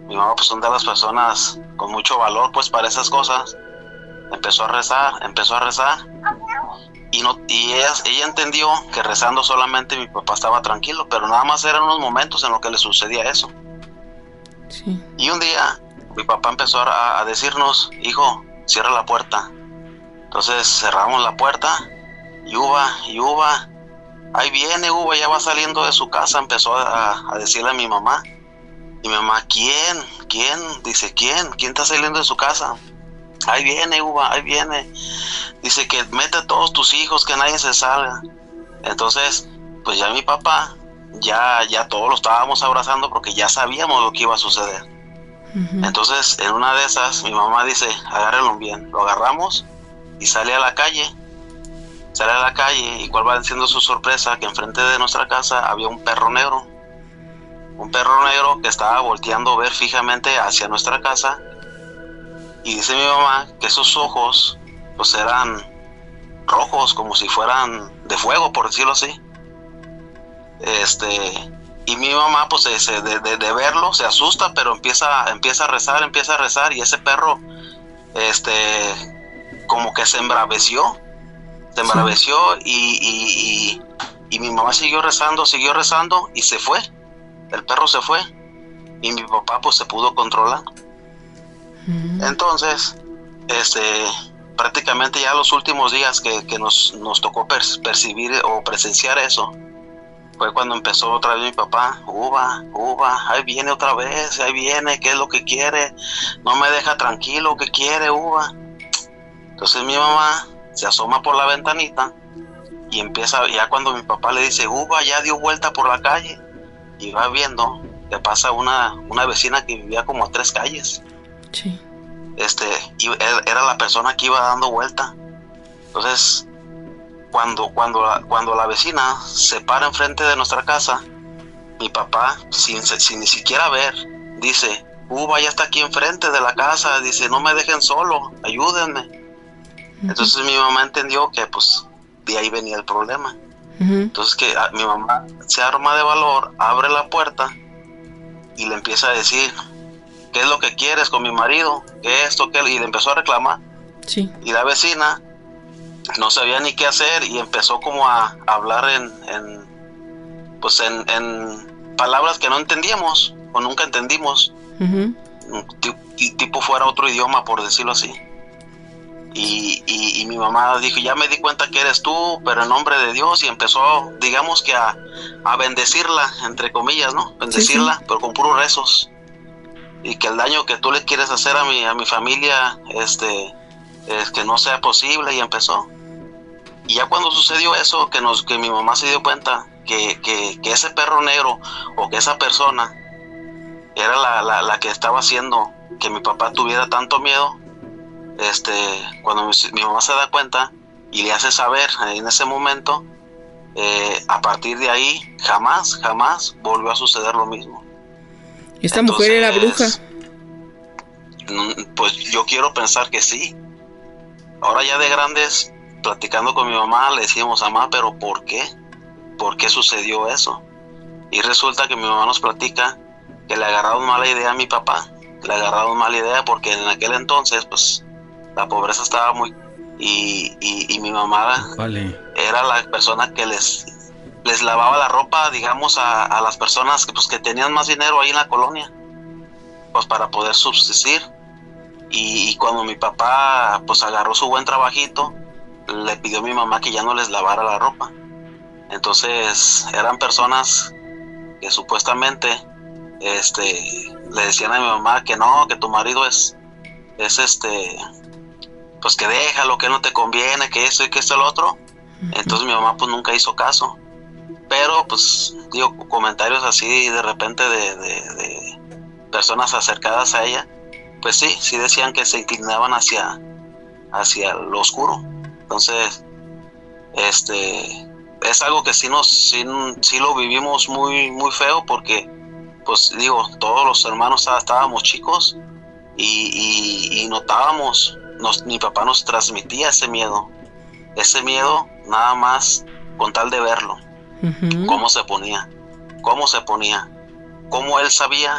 mi mamá pues una de las personas con mucho valor pues para esas cosas, empezó a rezar, empezó a rezar y, no, y ella, ella entendió que rezando solamente mi papá estaba tranquilo, pero nada más eran unos momentos en los que le sucedía eso. Sí. Y un día mi papá empezó a, a decirnos, hijo, cierra la puerta. Entonces cerramos la puerta y Uva, y Uva, ahí viene Uva, ya va saliendo de su casa, empezó a, a decirle a mi mamá. Y mi mamá, ¿quién? ¿Quién? Dice, ¿quién? ¿Quién está saliendo de su casa? Ahí viene Uva, ahí viene. Dice que mete a todos tus hijos, que nadie se salga. Entonces, pues ya mi papá, ya, ya todos lo estábamos abrazando porque ya sabíamos lo que iba a suceder. Uh-huh. Entonces, en una de esas, mi mamá dice, agárrenlo bien. Lo agarramos y sale a la calle. Sale a la calle y cuál va siendo su sorpresa, que enfrente de nuestra casa había un perro negro. Un perro negro que estaba volteando a ver fijamente hacia nuestra casa. Y dice mi mamá que esos ojos pues eran rojos, como si fueran de fuego, por decirlo así. Este, y mi mamá pues de, de, de verlo se asusta, pero empieza, empieza a rezar, empieza a rezar, y ese perro este, como que se embraveció, se embraveció sí. y, y, y, y mi mamá siguió rezando, siguió rezando y se fue. El perro se fue y mi papá pues se pudo controlar. Uh-huh. Entonces, este, prácticamente ya los últimos días que, que nos, nos tocó per- percibir o presenciar eso, fue cuando empezó otra vez mi papá, Uva, Uva, ahí viene otra vez, ahí viene, ¿qué es lo que quiere? No me deja tranquilo, ¿qué quiere Uva? Entonces mi mamá se asoma por la ventanita y empieza, ya cuando mi papá le dice, Uva ya dio vuelta por la calle, y va viendo que pasa una, una vecina que vivía como a tres calles. Sí. Este, y era la persona que iba dando vuelta. Entonces, cuando, cuando, la, cuando la vecina se para enfrente de nuestra casa, mi papá, sin, sin ni siquiera ver, dice, Uva ya está aquí enfrente de la casa, dice, no me dejen solo, ayúdenme. Uh-huh. Entonces mi mamá entendió que pues de ahí venía el problema. Uh-huh. Entonces que a, mi mamá se arma de valor, abre la puerta y le empieza a decir, ¿qué es lo que quieres con mi marido? ¿Qué esto? ¿Qué? Y le empezó a reclamar. Sí. Y la vecina no sabía ni qué hacer y empezó como a, a hablar en, en pues en, en palabras que no entendíamos o nunca entendimos. Uh-huh. T- tipo fuera otro idioma, por decirlo así. Y, y, y mi mamá dijo, ya me di cuenta que eres tú, pero en nombre de Dios, y empezó, digamos que a, a bendecirla, entre comillas, ¿no? Bendecirla, sí, sí. Pero con puros rezos. Y que el daño que tú le quieres hacer a mi, a mi familia, este, es que no sea posible, y empezó. Y ya cuando sucedió eso, que nos, que mi mamá se dio cuenta que, que, que ese perro negro, o que esa persona, era la, la, la que estaba haciendo que mi papá tuviera tanto miedo. Este, cuando mi, mi mamá se da cuenta y le hace saber en ese momento, eh, a partir de ahí jamás, jamás volvió a suceder lo mismo. ¿Esta Entonces, mujer era bruja? Pues yo quiero pensar que sí. Ahora ya de grandes, platicando con mi mamá, le decimos, mamá, pero ¿por qué? ¿Por qué sucedió eso? Y resulta que mi mamá nos platica que le agarraron mala idea a mi papá, le agarraron mala idea porque en aquel entonces, pues, la pobreza estaba muy... Y, y, y mi mamá vale. era la persona que les, les lavaba la ropa, digamos, a, a las personas que, pues, que tenían más dinero ahí en la colonia, pues para poder subsistir. Y, y cuando mi papá, pues, agarró su buen trabajito, le pidió a mi mamá que ya no les lavara la ropa. Entonces, eran personas que supuestamente este, le decían a mi mamá que no, que tu marido es, es este... pues que déjalo, que no te conviene, que esto y que esto y lo otro. Entonces mi mamá pues nunca hizo caso. Pero pues digo, comentarios así de repente de, de, de personas acercadas a ella, pues sí, sí decían que se inclinaban hacia, hacia lo oscuro. Entonces, este, es algo que sí nos, sí, sí lo vivimos muy, muy feo porque, pues digo, todos los hermanos estábamos chicos y, y, y notábamos. Nos, mi papá nos transmitía ese miedo, ese miedo nada más con tal de verlo, uh-huh. cómo se ponía, cómo se ponía, cómo él sabía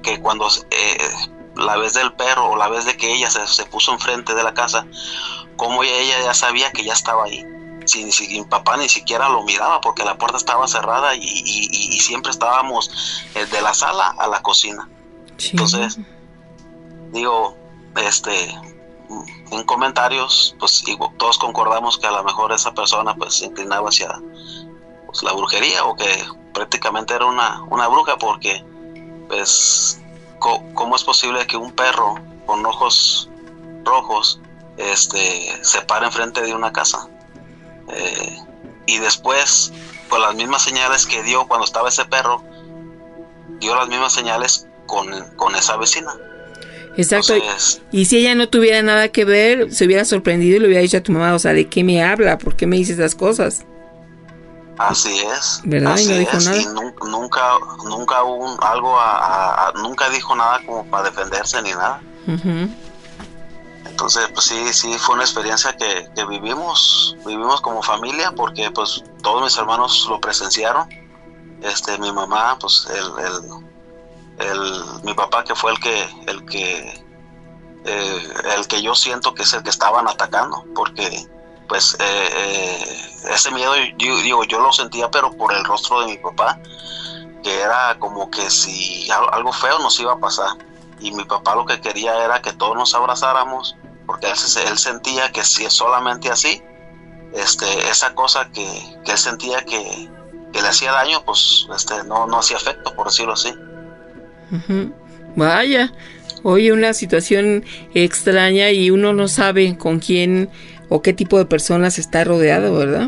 que cuando eh, la vez del perro o la vez de que ella se, se puso enfrente de la casa, como ella, ella ya sabía que ya estaba ahí. Si, si mi papá ni siquiera lo miraba porque la puerta estaba cerrada y, y, y, y siempre estábamos eh, de la sala a la cocina. Sí. Entonces, digo, este, en comentarios, pues digo, todos concordamos que a lo mejor esa persona pues se inclinaba hacia pues, la brujería, o que prácticamente era una, una bruja, porque pues co- cómo es posible que un perro con ojos rojos este se pare enfrente de una casa. Eh, y después, pues las mismas señales que dio cuando estaba ese perro, dio las mismas señales con, con esa vecina. Exacto. Entonces, y si ella no tuviera nada que ver, se hubiera sorprendido y le hubiera dicho a tu mamá, o sea, ¿de qué me habla? ¿Por qué me dice esas cosas? Así es. ¿Verdad? Así y no dijo es. nada. Y nu- nunca, nunca hubo un- algo a, a- a- nunca dijo nada como para defenderse ni nada. Uh-huh. Entonces, pues sí, sí, fue una experiencia que, que vivimos, vivimos como familia, porque pues todos mis hermanos lo presenciaron. Este, mi mamá, pues el, el, el mi papá, que fue el que, el que, eh, el que yo siento que es el que estaban atacando, porque pues eh, eh, ese miedo, yo digo, yo lo sentía, pero por el rostro de mi papá, que era como que si algo feo nos iba a pasar. Y mi papá lo que quería era que todos nos abrazáramos, porque él, él sentía que si es solamente así, este, esa cosa que, que él sentía que, que le hacía daño, pues este, no, no hacía efecto, por decirlo así. Uh-huh. Vaya, oye, una situación extraña y uno no sabe con quién o qué tipo de personas está rodeado, ¿verdad?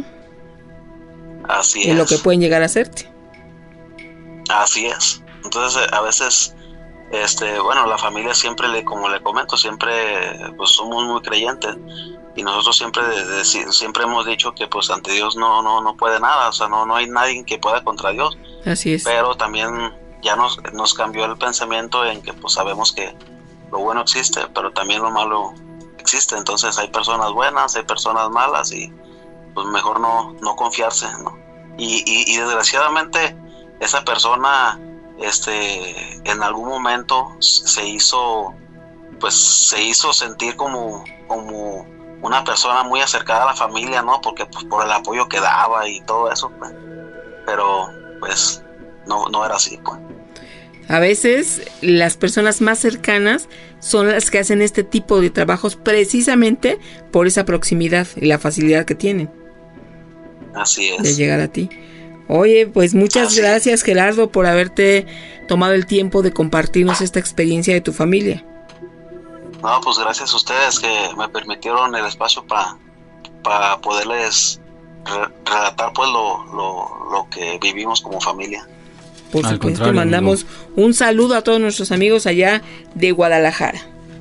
Así y es. lo que pueden llegar a hacerte. Así es. Entonces, a veces... Este, bueno, la familia siempre, le, como le comento, siempre pues somos muy creyentes, y nosotros siempre de, de, siempre hemos dicho que pues ante Dios no no no puede nada, o sea, no no hay nadie que pueda contra Dios. Así es. Pero también ya nos nos cambió el pensamiento en que pues sabemos que lo bueno existe, pero también lo malo existe. Entonces hay personas buenas, hay personas malas, y pues mejor no no confiarse, ¿no? Y y, y desgraciadamente esa persona este en algún momento se hizo pues se hizo sentir como como una persona muy acercada a la familia, ¿no? Porque pues por el apoyo que daba y todo eso, pues, pero pues no no era así, pues. A veces las personas más cercanas son las que hacen este tipo de trabajos precisamente por esa proximidad y la facilidad que tienen. Así es. De llegar a ti. Oye, pues muchas Así gracias, es. Gerardo, por haberte tomado el tiempo de compartirnos esta experiencia de tu familia. No, pues gracias a ustedes que me permitieron el espacio para para poderles re- relatar pues lo, lo, lo que vivimos como familia. Por Al supuesto, mandamos amigo. un saludo a todos nuestros amigos allá de Guadalajara.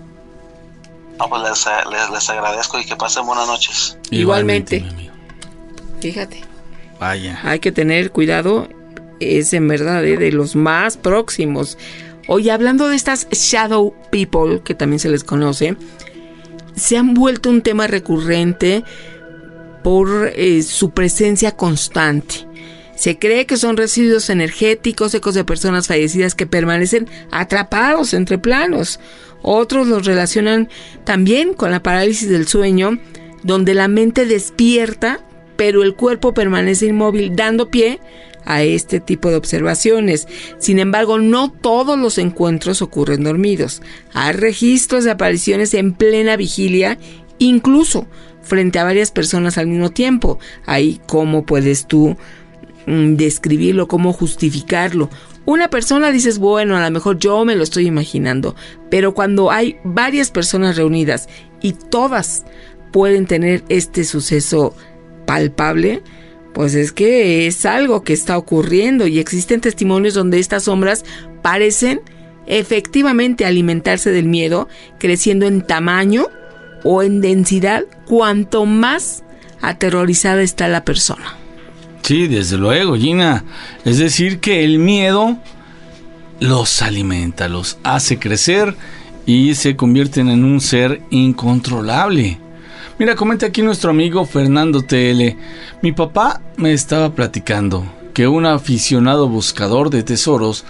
No, pues les, les, les agradezco y que pasen buenas noches. Igualmente. Igualmente. Fíjate. Vaya. Hay que tener cuidado, es en verdad ¿eh? de los más próximos. Oye, hablando de estas shadow people, que también se les conoce, se han vuelto un tema recurrente por eh, su presencia constante. Se cree que son residuos energéticos, ecos de personas fallecidas que permanecen atrapados entre planos. Otros los relacionan también con la parálisis del sueño, donde la mente despierta, pero el cuerpo permanece inmóvil, dando pie a este tipo de observaciones. Sin embargo, no todos los encuentros ocurren dormidos. Hay registros de apariciones en plena vigilia, incluso frente a varias personas al mismo tiempo. Ahí, ¿cómo puedes tú mm, describirlo? ¿Cómo justificarlo? Una persona dices, bueno, a lo mejor yo me lo estoy imaginando, pero cuando hay varias personas reunidas y todas pueden tener este suceso palpable, pues es que es algo que está ocurriendo, y existen testimonios donde estas sombras parecen efectivamente alimentarse del miedo, creciendo en tamaño o en densidad cuanto más aterrorizada está la persona. Sí, desde luego, Gina. Es decir, que el miedo los alimenta, los hace crecer y se convierten en un ser incontrolable. Mira, comenta aquí nuestro amigo Fernando T L. Mi papá me estaba platicando que un aficionado buscador de tesoros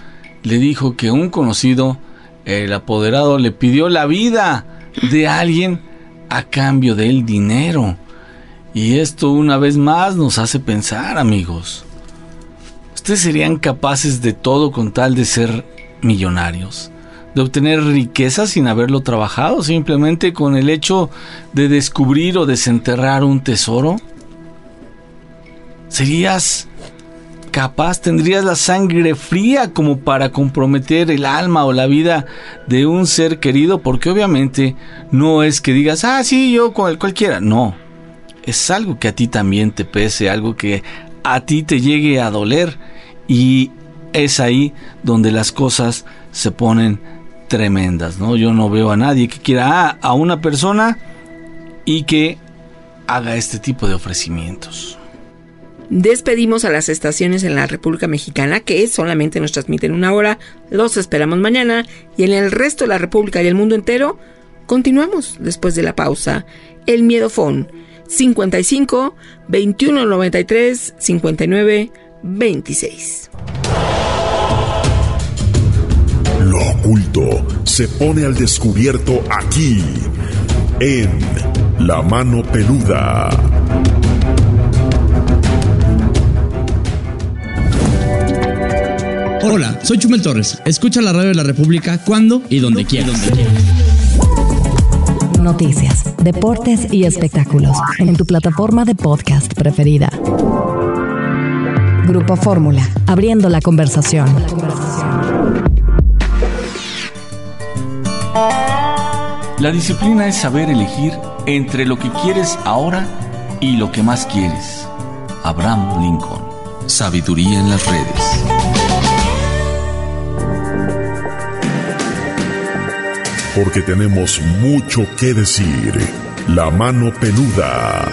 le dijo que un conocido, el apoderado, le pidió la vida de alguien a cambio del dinero. Y esto una vez más nos hace pensar, amigos. ¿Ustedes serían capaces de todo con tal de ser millonarios? ¿De obtener riqueza sin haberlo trabajado? ¿Simplemente con el hecho de descubrir o desenterrar un tesoro? ¿Serías capaz? ¿Tendrías la sangre fría como para comprometer el alma o la vida de un ser querido? Porque obviamente no es que digas, ah, sí, yo cual, cualquiera. No, es algo que a ti también te pese, algo que a ti te llegue a doler. Y es ahí donde las cosas se ponen tremendas, ¿no? Yo no veo a nadie que quiera a, a una persona y que haga este tipo de ofrecimientos. Despedimos a las estaciones en la República Mexicana, que solamente nos transmiten una hora. Los esperamos mañana. Y en el resto de la República y el mundo entero, continuamos después de la pausa. El Miedofón, cincuenta y cinco, veintiuno noventa y tres, cincuenta y nueve, veintiséis. Lo oculto se pone al descubierto aquí, en La Mano Peluda. Hola, soy Chumel Torres. Escucha la radio de la República cuando y donde quieras. Noticias, deportes y espectáculos en tu plataforma de podcast preferida. Grupo Fórmula, abriendo la conversación. La disciplina es saber elegir entre lo que quieres ahora y lo que más quieres. Abraham Lincoln. Sabiduría en las redes. Porque tenemos mucho que decir. La Mano Peluda.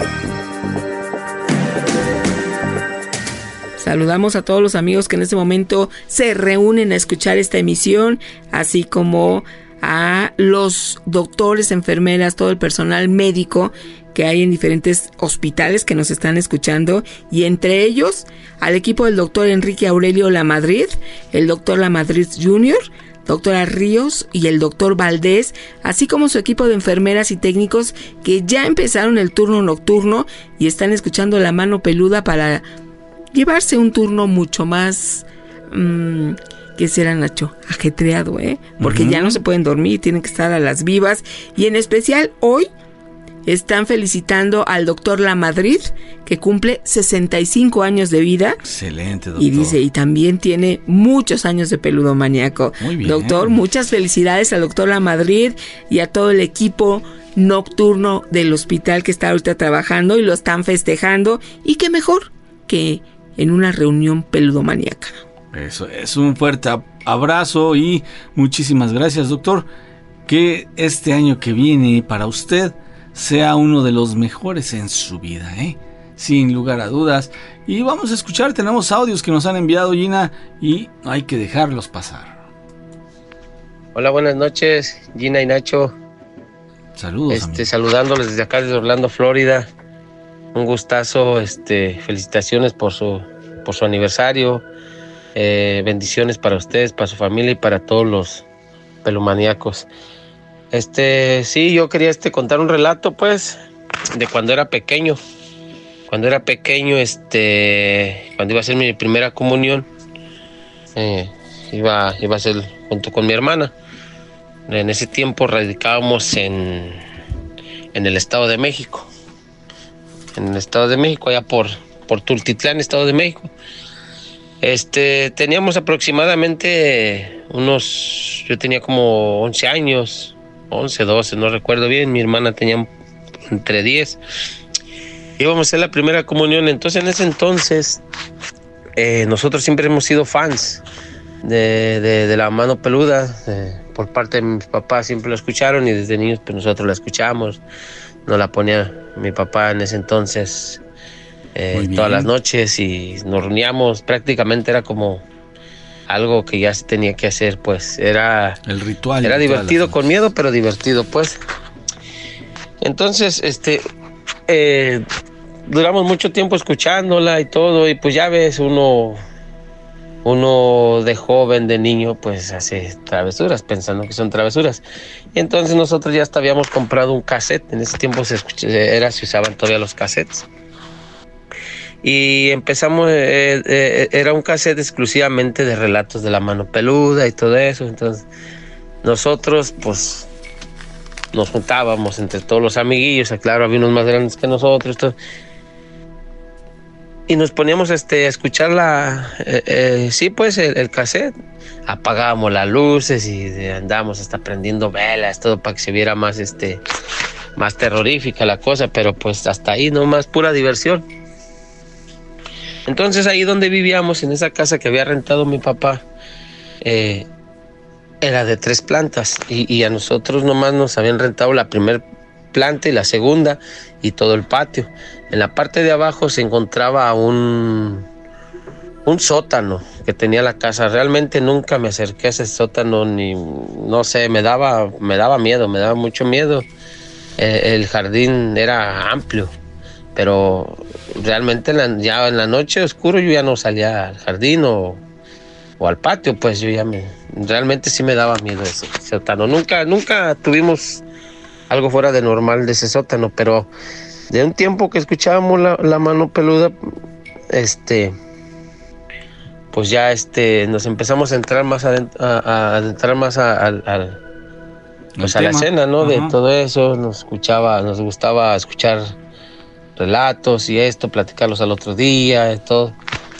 Saludamos a todos los amigos que en este momento se reúnen a escuchar esta emisión, así como a los doctores, enfermeras, todo el personal médico que hay en diferentes hospitales que nos están escuchando, y entre ellos al equipo del doctor Enrique Aurelio Lamadrid, el doctor Lamadrid junior, doctora Ríos y el doctor Valdés, así como su equipo de enfermeras y técnicos que ya empezaron el turno nocturno y están escuchando La Mano Peluda para llevarse un turno mucho más, mmm, ¿qué será, Nacho? Ajetreado, ¿eh? Porque uh-huh. ya no se pueden dormir, tienen que estar a las vivas. Y en especial hoy están felicitando al doctor Lamadrid, que cumple sesenta y cinco años de vida. Excelente, doctor. Y dice, y también tiene muchos años de peludo maníaco. Muy bien. Doctor, muchas felicidades al doctor Lamadrid y a todo el equipo nocturno del hospital que está ahorita trabajando y lo están festejando. Y qué mejor que en una reunión peludomaníaca. Eso es, un fuerte abrazo y muchísimas gracias, doctor. Que este año que viene para usted sea uno de los mejores en su vida, ¿eh? Sin lugar a dudas. Y vamos a escuchar, tenemos audios que nos han enviado, Gina, y no hay que dejarlos pasar. Hola, buenas noches, Gina y Nacho. Saludos. Este, amigos. Saludándoles desde acá, desde Orlando, Florida. Un gustazo, este, felicitaciones por su, por su aniversario. Eh, bendiciones para ustedes, para su familia y para todos los pelumaníacos. Este, sí, yo quería este contar un relato, pues, de cuando era pequeño. Cuando era pequeño, este, cuando iba a hacer mi primera comunión, eh, iba, iba a ser junto con mi hermana. En ese tiempo radicábamos en, en el Estado de México. En el Estado de México, allá por, por Tultitlán, Estado de México. Este, teníamos aproximadamente unos, yo tenía como once años, once, doce, no recuerdo bien. Mi hermana tenía entre diez. Íbamos a hacer la primera comunión. Entonces, en ese entonces, eh, nosotros siempre hemos sido fans de, de, de La Mano Peluda. Eh, por parte de mis papás siempre lo escucharon y desde niños pues nosotros la escuchamos. Nos la ponía mi papá en ese entonces eh, todas las noches y nos reuníamos. Prácticamente era como algo que ya se tenía que hacer, pues era el ritual. Era divertido, con miedo, pero divertido, pues. Entonces, este, eh, duramos mucho tiempo escuchándola y todo, y pues ya ves, uno uno de joven, de niño, pues hace travesuras, pensando que son travesuras. Y entonces nosotros ya hasta habíamos comprado un cassette. En ese tiempo se, escucha, era, se usaban todavía los cassettes. Y empezamos, eh, eh, era un cassette exclusivamente de relatos de la mano peluda y todo eso. Entonces nosotros, pues, nos juntábamos entre todos los amiguillos. Claro, había unos más grandes que nosotros. Todo. Y nos poníamos este, a escuchar la, eh, eh, sí, pues el, el cassette. Apagábamos las luces y andábamos hasta prendiendo velas, todo para que se viera más, este, más terrorífica la cosa, pero pues hasta ahí nomás pura diversión. Entonces ahí donde vivíamos, en esa casa que había rentado mi papá, eh, era de tres plantas y, y a nosotros nomás nos habían rentado la primera planta y la segunda y todo el patio. En la parte de abajo se encontraba un, un sótano que tenía la casa. Realmente nunca me acerqué a ese sótano, ni, no sé, me daba, me daba miedo, me daba mucho miedo. Eh, el jardín era amplio, pero realmente en la, ya en la noche oscuro yo ya no salía al jardín o, o al patio, pues yo ya me, realmente sí me daba miedo ese sótano. Nunca, nunca tuvimos algo fuera de normal de ese sótano, pero de un tiempo que escuchábamos la, la mano peluda, este, pues ya este, nos empezamos a entrar más adentro, a, a adentrar más a, a, a, pues a la escena, ¿no? Ajá. De todo eso, nos escuchaba, nos gustaba escuchar relatos y esto, platicarlos al otro día y todo.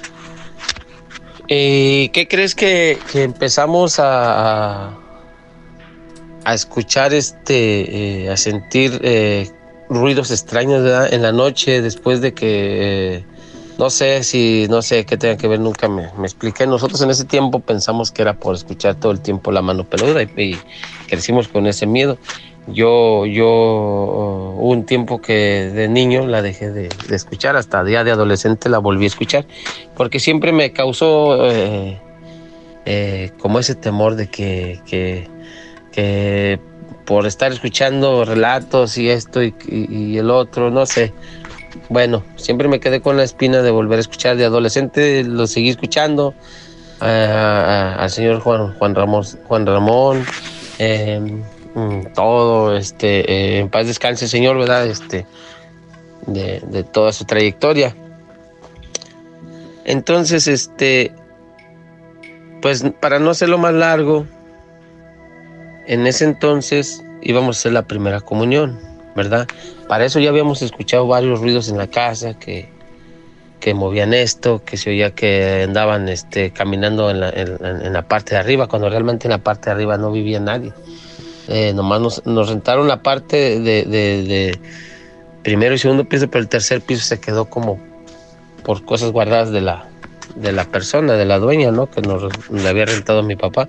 ¿Y qué crees que, que empezamos a, a, a escuchar, este, eh, a sentir eh, ruidos extraños, ¿verdad? En la noche, después de que, eh, no sé si, no sé qué tenga que ver, nunca me, me expliqué. Nosotros en ese tiempo pensamos que era por escuchar todo el tiempo la mano peluda y, y crecimos con ese miedo. Yo, yo, uh, hubo un tiempo que de niño la dejé de, de escuchar, hasta día de adolescente la volví a escuchar, porque siempre me causó eh, eh, como ese temor de que, que, que por estar escuchando relatos y esto y, y, y el otro, no sé. Bueno, siempre me quedé con la espina de volver a escuchar. De adolescente lo seguí escuchando uh, uh, al señor Juan, Juan Ramón, Juan Ramón, eh, todo, este, eh, en paz descanse señor, ¿verdad? Este, de, de toda su trayectoria. Entonces, este, pues para no hacerlo más largo, en ese entonces íbamos a hacer la primera comunión, ¿verdad? Para eso ya habíamos escuchado varios ruidos en la casa, que, que movían esto, que se oía que andaban este, caminando en la, en, en la parte de arriba, cuando realmente en la parte de arriba no vivía nadie. Eh, nomás nos, nos rentaron la parte de, de, de primero y segundo piso, pero el tercer piso se quedó como por cosas guardadas de la, de la persona, de la dueña, ¿no? Que nos le había rentado a mi papá.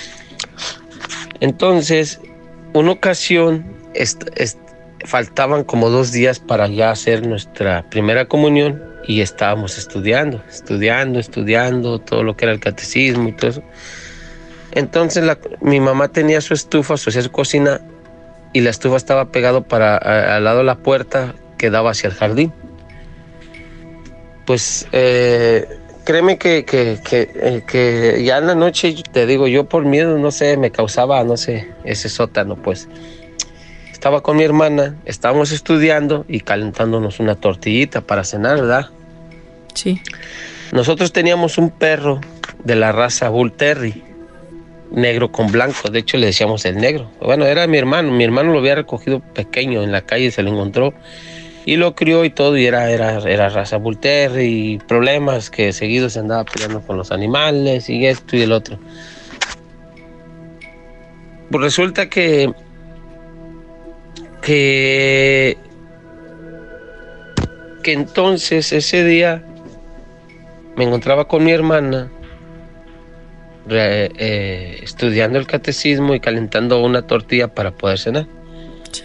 Entonces, una ocasión, est, est, faltaban como dos días para ya hacer nuestra primera comunión y estábamos estudiando, estudiando, estudiando todo lo que era el catecismo y todo eso. Entonces la, mi mamá tenía su estufa, su, su cocina, y la estufa estaba pegado para a, al lado de la puerta que daba hacia el jardín. Pues eh, créeme que, que, que, eh, que ya en la noche, te digo, yo por miedo, no sé, me causaba, no sé, ese sótano, pues. Estaba con mi hermana, estábamos estudiando y calentándonos una tortillita para cenar, ¿verdad? Sí. Nosotros teníamos un perro de la raza Bull Terry, negro con blanco, de hecho le decíamos el negro. Bueno, era mi hermano, mi hermano lo había recogido pequeño en la calle, se lo encontró y lo crió y todo, y era, era, era raza Bull Terry, y problemas que seguido se andaba peleando con los animales y esto y el otro. Pues resulta que que que entonces ese día me encontraba con mi hermana eh, eh, estudiando el catecismo y calentando una tortilla para poder cenar. Sí.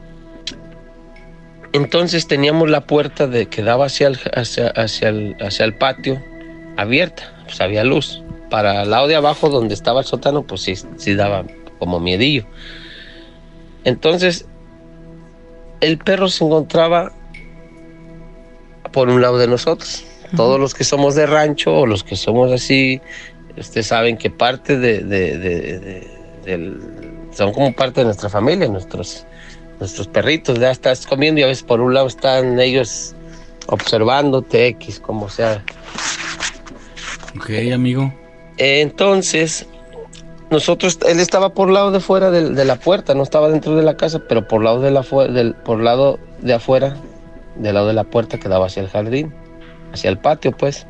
Entonces teníamos la puerta de, que daba hacia el, hacia, hacia, el, hacia el patio abierta, pues había luz. Para el lado de abajo donde estaba el sótano, pues sí, sí daba como miedillo. Entonces el perro se encontraba por un lado de nosotros, Todos los que somos de rancho o los que somos así, ustedes saben que parte de, de, de, de del, son como parte de nuestra familia, nuestros, nuestros perritos. Ya estás comiendo y a veces por un lado están ellos observándote, X, como sea. Ok, amigo. Entonces, nosotros, él estaba por lado de fuera de, de la puerta, no estaba dentro de la casa, pero por lado de la del, por lado de afuera, del lado de la puerta que daba hacia el jardín, hacia el patio, pues.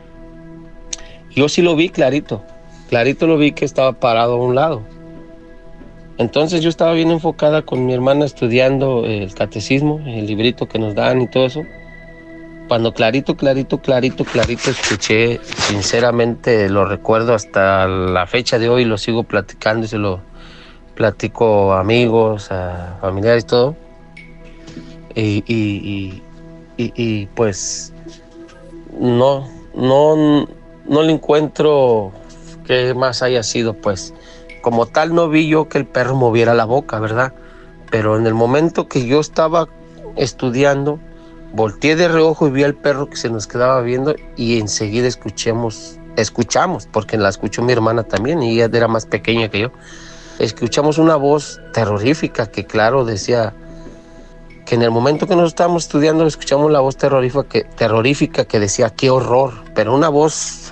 Yo sí lo vi clarito, clarito lo vi que estaba parado a un lado. Entonces yo estaba bien enfocada con mi hermana estudiando el catecismo, el librito que nos dan y todo eso. Cuando clarito, clarito, clarito, clarito escuché, sinceramente lo recuerdo hasta la fecha de hoy, lo sigo platicando y se lo platico a amigos, a familiares, todo. Y, y, y, y, y pues no, no, no le encuentro qué más haya sido, pues. Como tal no vi yo que el perro moviera la boca, ¿verdad? Pero en el momento que yo estaba estudiando, volteé de reojo y vi al perro que se nos quedaba viendo y enseguida escuchamos, escuchamos, porque la escuchó mi hermana también y ella era más pequeña que yo. Escuchamos una voz terrorífica que claro decía que en el momento que nos estábamos estudiando escuchamos la voz terrorífica que, terrorífica que decía qué horror, pero una voz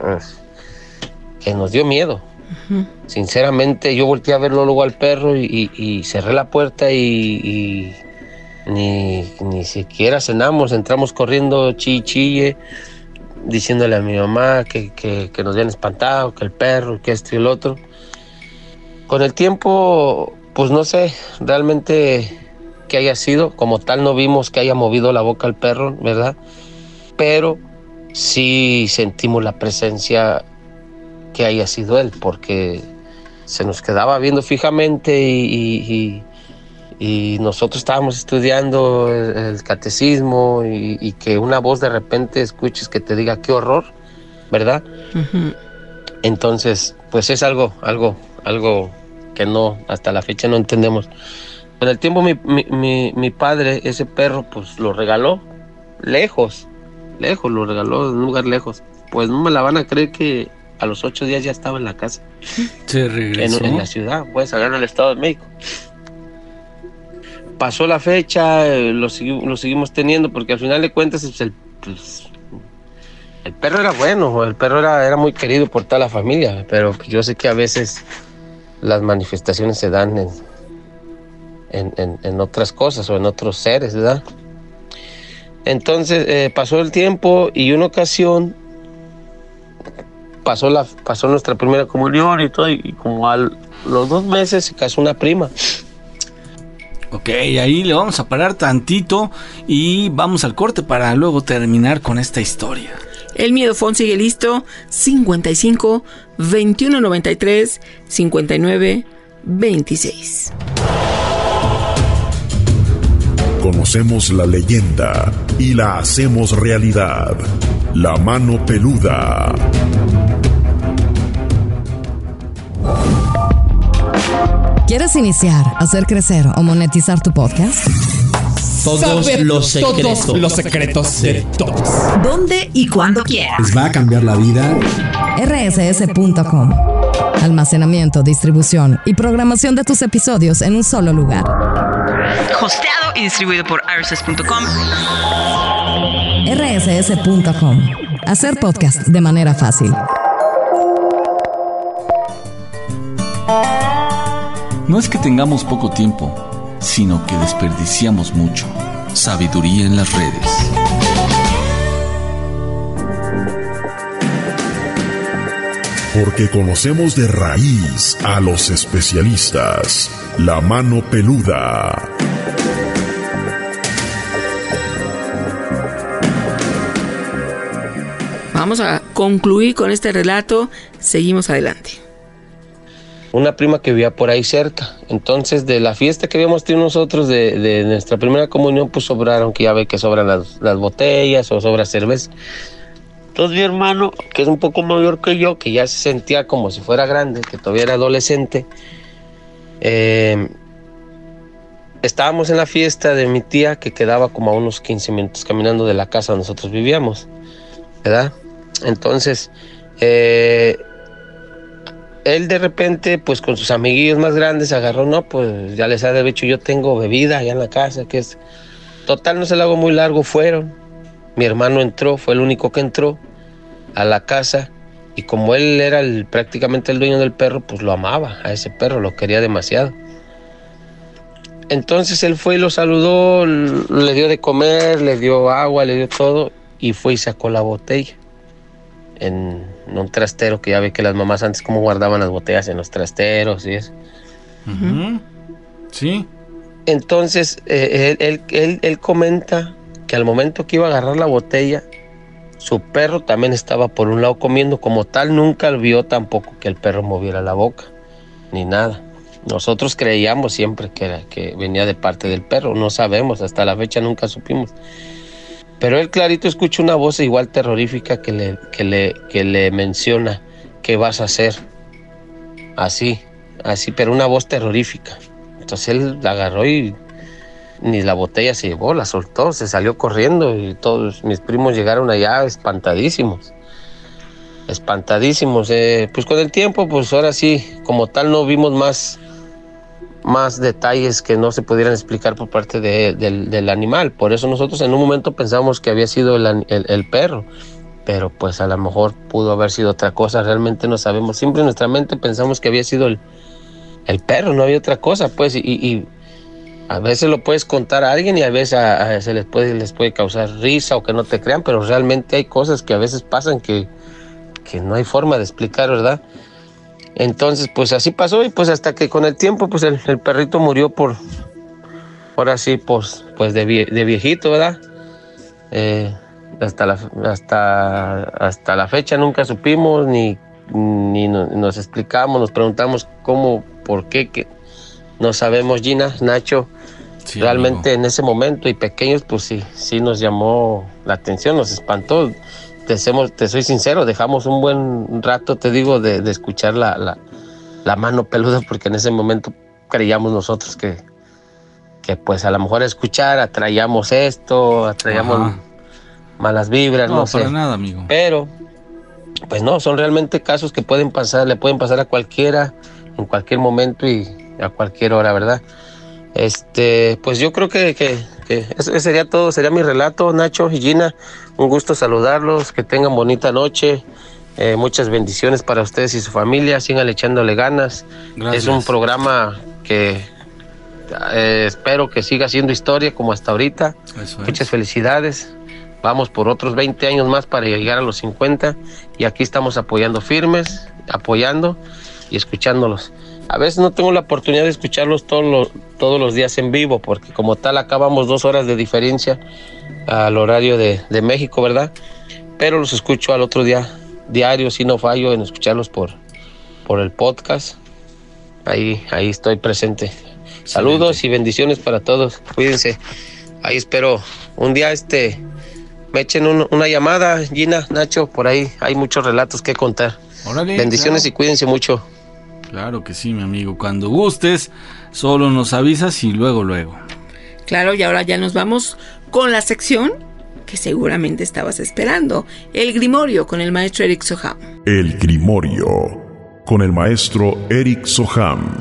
que nos dio miedo. Uh-huh. Sinceramente yo volteé a verlo luego al perro y, y, y cerré la puerta y... y Ni, ni siquiera cenamos, entramos corriendo chi chille, diciéndole a mi mamá que, que, que nos habían espantado, que el perro, que esto y el otro. Con el tiempo, pues no sé realmente qué haya sido, como tal no vimos que haya movido la boca al perro, ¿verdad? Pero sí sentimos la presencia que haya sido él, porque se nos quedaba viendo fijamente y... y, y y nosotros estábamos estudiando el, el catecismo y, y que una voz de repente escuches que te diga qué horror, ¿verdad? Uh-huh. Entonces, pues es algo, algo, algo que no, hasta la fecha no entendemos. Con el tiempo mi, mi, mi, mi padre, ese perro, pues lo regaló lejos, lejos, lo regaló en un lugar lejos. Pues no me la van a creer que a los ocho días ya estaba en la casa. ¿Se regresó? En, en la ciudad, pues allá en el Estado de México. Pasó la fecha, lo, segui- lo seguimos teniendo, porque al final de cuentas pues, el, pues, el perro era bueno, el perro era, era muy querido por toda la familia, pero pues, yo sé que a veces las manifestaciones se dan en, en, en, en otras cosas o en otros seres, ¿verdad? Entonces eh, pasó el tiempo y una ocasión pasó, la, pasó nuestra primera comunión y todo, y como a los dos meses se casó una prima. Ok, ahí le vamos a parar tantito y vamos al corte para luego terminar con esta historia. El Miedofón sigue listo. cincuenta y cinco, veintiuno noventa y tres, cincuenta y nueve, veintiséis. Conocemos la leyenda y la hacemos realidad. La mano peluda. ¿Quieres iniciar, hacer crecer o monetizar tu podcast? Todos Saber los secretos. Todos los secretos de todos. ¿Dónde y cuándo quieras? Les va a cambiar la vida. erre ese ese punto com. Almacenamiento, distribución y programación de tus episodios en un solo lugar. Hosteado y distribuido por R S S punto com. erre ese ese punto com. Hacer podcast de manera fácil. No es que tengamos poco tiempo, sino que desperdiciamos mucho. Sabiduría en las redes. Porque conocemos de raíz a los especialistas. La mano peluda. Vamos a concluir con este relato. Seguimos adelante. Una prima que vivía por ahí cerca. Entonces, de la fiesta que habíamos tenido nosotros de, de nuestra primera comunión, pues sobraron, que ya ve que sobran las, las botellas o sobra cerveza. Entonces mi hermano, que es un poco mayor que yo, que ya se sentía como si fuera grande, que todavía era adolescente, eh, estábamos en la fiesta de mi tía, que quedaba como a unos quince minutos caminando de la casa donde nosotros vivíamos. ¿verdad? Entonces, eh, él de repente, pues con sus amiguillos más grandes, agarró, no, pues ya les ha de dicho, yo tengo bebida allá en la casa, que es... Total, no se lo hago muy largo, fueron. Mi hermano entró, fue el único que entró a la casa, y como él era el, prácticamente el dueño del perro, pues lo amaba a ese perro, lo quería demasiado. Entonces él fue y lo saludó, le dio de comer, le dio agua, le dio todo, y fue y sacó la botella en un trastero, que ya ve que las mamás antes como guardaban las botellas en los trasteros y eso. Uh-huh. Sí. Entonces eh, él, él, él, él comenta que al momento que iba a agarrar la botella, su perro también estaba por un lado comiendo. Como tal, nunca vio tampoco que el perro moviera la boca, ni nada. Nosotros creíamos siempre que, era, que venía de parte del perro, no sabemos, hasta la fecha nunca supimos. Pero él clarito escucha una voz igual terrorífica que le, que le, que le menciona, ¿qué vas a hacer? Así, así, pero una voz terrorífica. Entonces él la agarró y ni la botella se llevó, la soltó, se salió corriendo, y todos mis primos llegaron allá espantadísimos. Espantadísimos. Eh, pues con el tiempo, pues ahora sí, como tal no vimos más... más detalles que no se pudieran explicar por parte de, del, del animal. Por eso nosotros en un momento pensamos que había sido el, el, el perro, pero pues a lo mejor pudo haber sido otra cosa, realmente no sabemos. Siempre en nuestra mente pensamos que había sido el, el perro, no había otra cosa, pues, y, y a veces lo puedes contar a alguien y a veces a, a, se les puede, les puede causar risa o que no te crean, pero realmente hay cosas que a veces pasan que, que no hay forma de explicar, ¿verdad? Entonces, pues así pasó, y pues hasta que con el tiempo, pues el, el perrito murió por, por así, pues, pues de, vie, de viejito, ¿verdad? Eh, hasta, la, hasta, hasta la fecha nunca supimos, ni, ni no, nos explicamos, nos preguntamos cómo, por qué, que no sabemos. Gina, Nacho, sí, realmente amigo, en ese momento y pequeños, pues sí, sí nos llamó la atención, nos espantó. Te, hacemos, te soy sincero, dejamos un buen rato, te digo, de, de escuchar la, la, la mano peluda, porque en ese momento creíamos nosotros que, que pues a lo mejor escuchar atraíamos esto, atraíamos Ajá. malas vibras, no, no sé. No, para nada, amigo. Pero, pues no, son realmente casos que pueden pasar, le pueden pasar a cualquiera, en cualquier momento y a cualquier hora, ¿verdad? Este, pues yo creo que, que, que eso sería todo, sería mi relato, Nacho y Gina. Un gusto saludarlos, que tengan bonita noche, eh, muchas bendiciones para ustedes y su familia, sigan echándole ganas. Gracias. Es un programa que eh, espero que siga siendo historia como hasta ahorita. Eso es. Muchas felicidades, vamos por otros veinte años más para llegar a los cincuenta, y aquí estamos apoyando firmes, apoyando y escuchándolos. A veces no tengo la oportunidad de escucharlos todos los, todos los días en vivo, porque como tal acabamos dos horas de diferencia al horario de, de México, ¿verdad? Pero los escucho al otro día, diario, si no fallo en escucharlos por, por el podcast. Ahí, ahí estoy presente. Excelente. Saludos y bendiciones para todos. Cuídense. Ahí espero un día este me echen un, una llamada, Gina, Nacho, por ahí hay muchos relatos que contar. Órale, bendiciones, claro. Y cuídense mucho. Claro que sí, mi amigo. Cuando gustes, solo nos avisas y luego, luego. Claro, y ahora ya nos vamos con la sección que seguramente estabas esperando. El Grimorio con el maestro Eric Soham. El Grimorio con el maestro Eric Soham.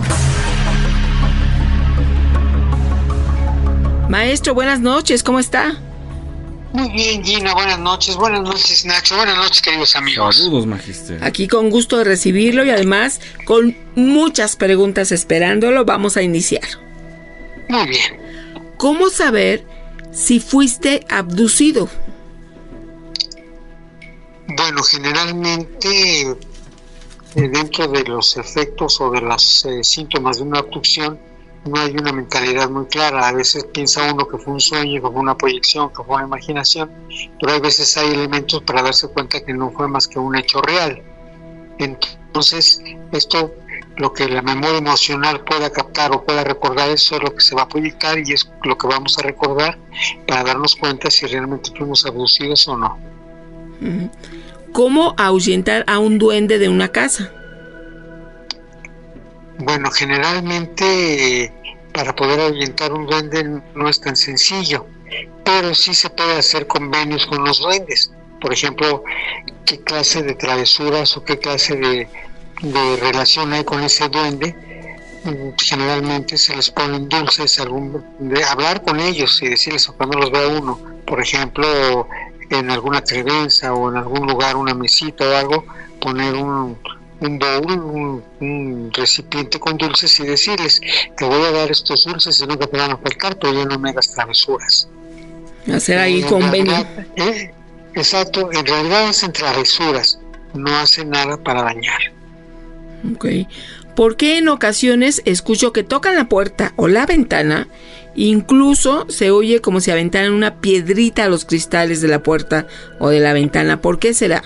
Maestro, buenas noches, ¿cómo está? Muy bien, Gina, buenas noches, buenas noches, Nacho, buenas noches, queridos amigos. Saludos, magister. Aquí con gusto de recibirlo y además con muchas preguntas esperándolo, vamos a iniciar. Muy bien. ¿Cómo saber si fuiste abducido? Bueno, generalmente eh, dentro de los efectos o de los eh, síntomas de una abducción no hay una mentalidad muy clara. A veces piensa uno que fue un sueño, que fue una proyección, que fue una imaginación, pero hay veces hay elementos para darse cuenta que no fue más que un hecho real. Entonces, esto, lo que la memoria emocional pueda captar o pueda recordar, eso es lo que se va a proyectar y es lo que vamos a recordar para darnos cuenta si realmente fuimos abducidos o no. ¿Cómo ahuyentar a un duende de una casa? Bueno, generalmente eh, para poder ahuyentar un duende no es tan sencillo, pero sí se puede hacer convenios con los duendes. por ejemplo, qué clase de travesuras o qué clase de, de relación hay con ese duende. Generalmente se les ponen dulces, algún, de hablar con ellos y decirles cuando los vea uno, por ejemplo, en alguna credenza o en algún lugar, una mesita o algo, poner un, un bowl, un, un recipiente con dulces y decirles, te voy a dar estos dulces y nunca te van a faltar, pero ya no me hagas travesuras. Hacer ahí en convenio. Realidad, eh, exacto, en realidad hacen travesuras, no hacen nada para dañar. Ok. ¿Por qué en ocasiones escucho que tocan la puerta o la ventana? Incluso se oye como si aventaran una piedrita a los cristales de la puerta o de la ventana. ¿Por qué será?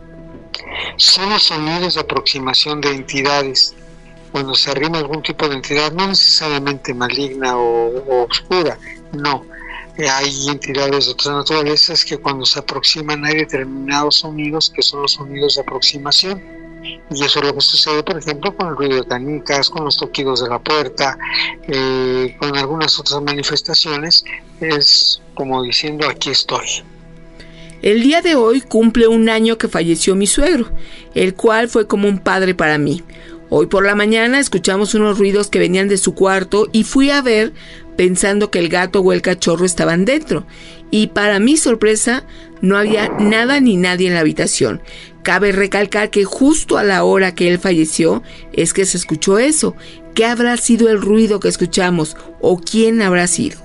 Son los sonidos de aproximación de entidades. Cuando se arrima algún tipo de entidad, no necesariamente maligna o, o oscura, no. Hay entidades de otras naturalezas que cuando se aproximan hay determinados sonidos que son los sonidos de aproximación. Y eso es lo que sucede, por ejemplo, con el ruido de canicas, con los toquidos de la puerta, eh, con algunas otras manifestaciones. Es como diciendo, aquí estoy. El día de hoy cumple un año que falleció mi suegro, el cual fue como un padre para mí. Hoy por la mañana escuchamos unos ruidos que venían de su cuarto y fui a ver pensando que el gato o el cachorro estaban dentro. Y para mi sorpresa, no había nada ni nadie en la habitación. Cabe recalcar que justo a la hora que él falleció es que se escuchó eso. ¿Qué habrá sido el ruido que escuchamos? ¿O quién habrá sido?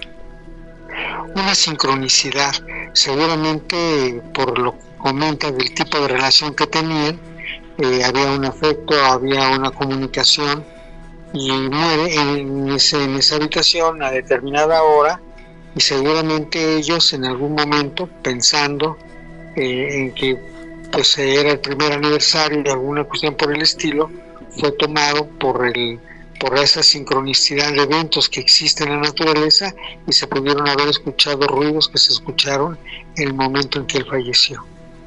Una sincronicidad. Seguramente, por lo que comenta del tipo de relación que tenían, eh, había un afecto, había una comunicación, y muere en, ese, en esa habitación a determinada hora, y seguramente ellos en algún momento, pensando eh, en que pues era el primer aniversario de alguna cuestión por el estilo, fue tomado por el por esa sincronicidad de eventos que existen en la naturaleza, y se pudieron haber escuchado ruidos que se escucharon en el momento en que él falleció.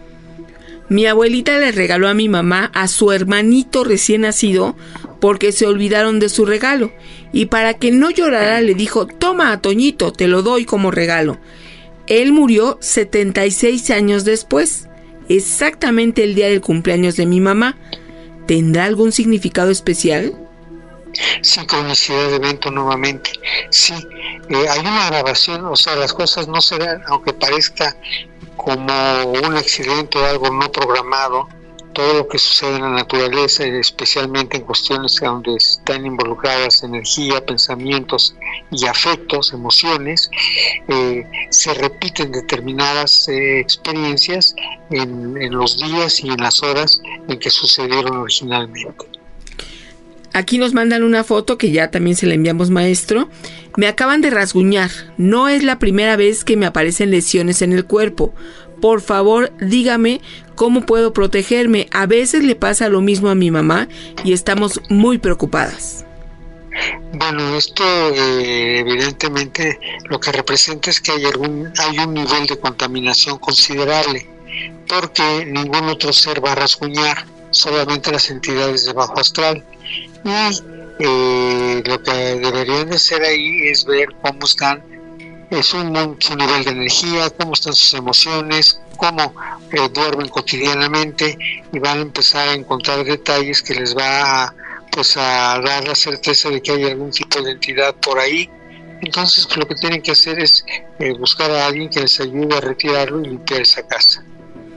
Mi abuelita le regaló a mi mamá a su hermanito recién nacido porque se olvidaron de su regalo, y para que no llorara le dijo, toma, Toñito, te lo doy como regalo. Él murió setenta y seis años después, exactamente el día del cumpleaños de mi mamá. ¿Tendrá algún significado especial? Sincronicidad de evento nuevamente. Sí, eh, hay una grabación, o sea, las cosas no se dan, aunque parezca como un accidente o algo no programado. Todo lo que sucede en la naturaleza, especialmente en cuestiones donde están involucradas energía, pensamientos y afectos, emociones, eh, se repiten determinadas eh, experiencias en, en los días y en las horas en que sucedieron originalmente. Aquí nos mandan una foto que ya también se la enviamos, maestro. Me acaban de rasguñar. No es la primera vez que me aparecen lesiones en el cuerpo. Por favor, dígame cómo puedo protegerme. A veces le pasa lo mismo a mi mamá y estamos muy preocupadas. Bueno, esto eh, evidentemente lo que representa es que hay algún hay un nivel de contaminación considerable, porque ningún otro ser va a rasguñar, solamente las entidades de bajo astral. Y eh, lo que deberían de hacer ahí es ver cómo están, es un, su nivel de energía, cómo están sus emociones, cómo eh, duermen cotidianamente, y van a empezar a encontrar detalles que les va a, pues, a dar la certeza de que hay algún tipo de entidad por ahí. Entonces, pues, lo que tienen que hacer es eh, buscar a alguien que les ayude a retirarlo y limpiar esa casa.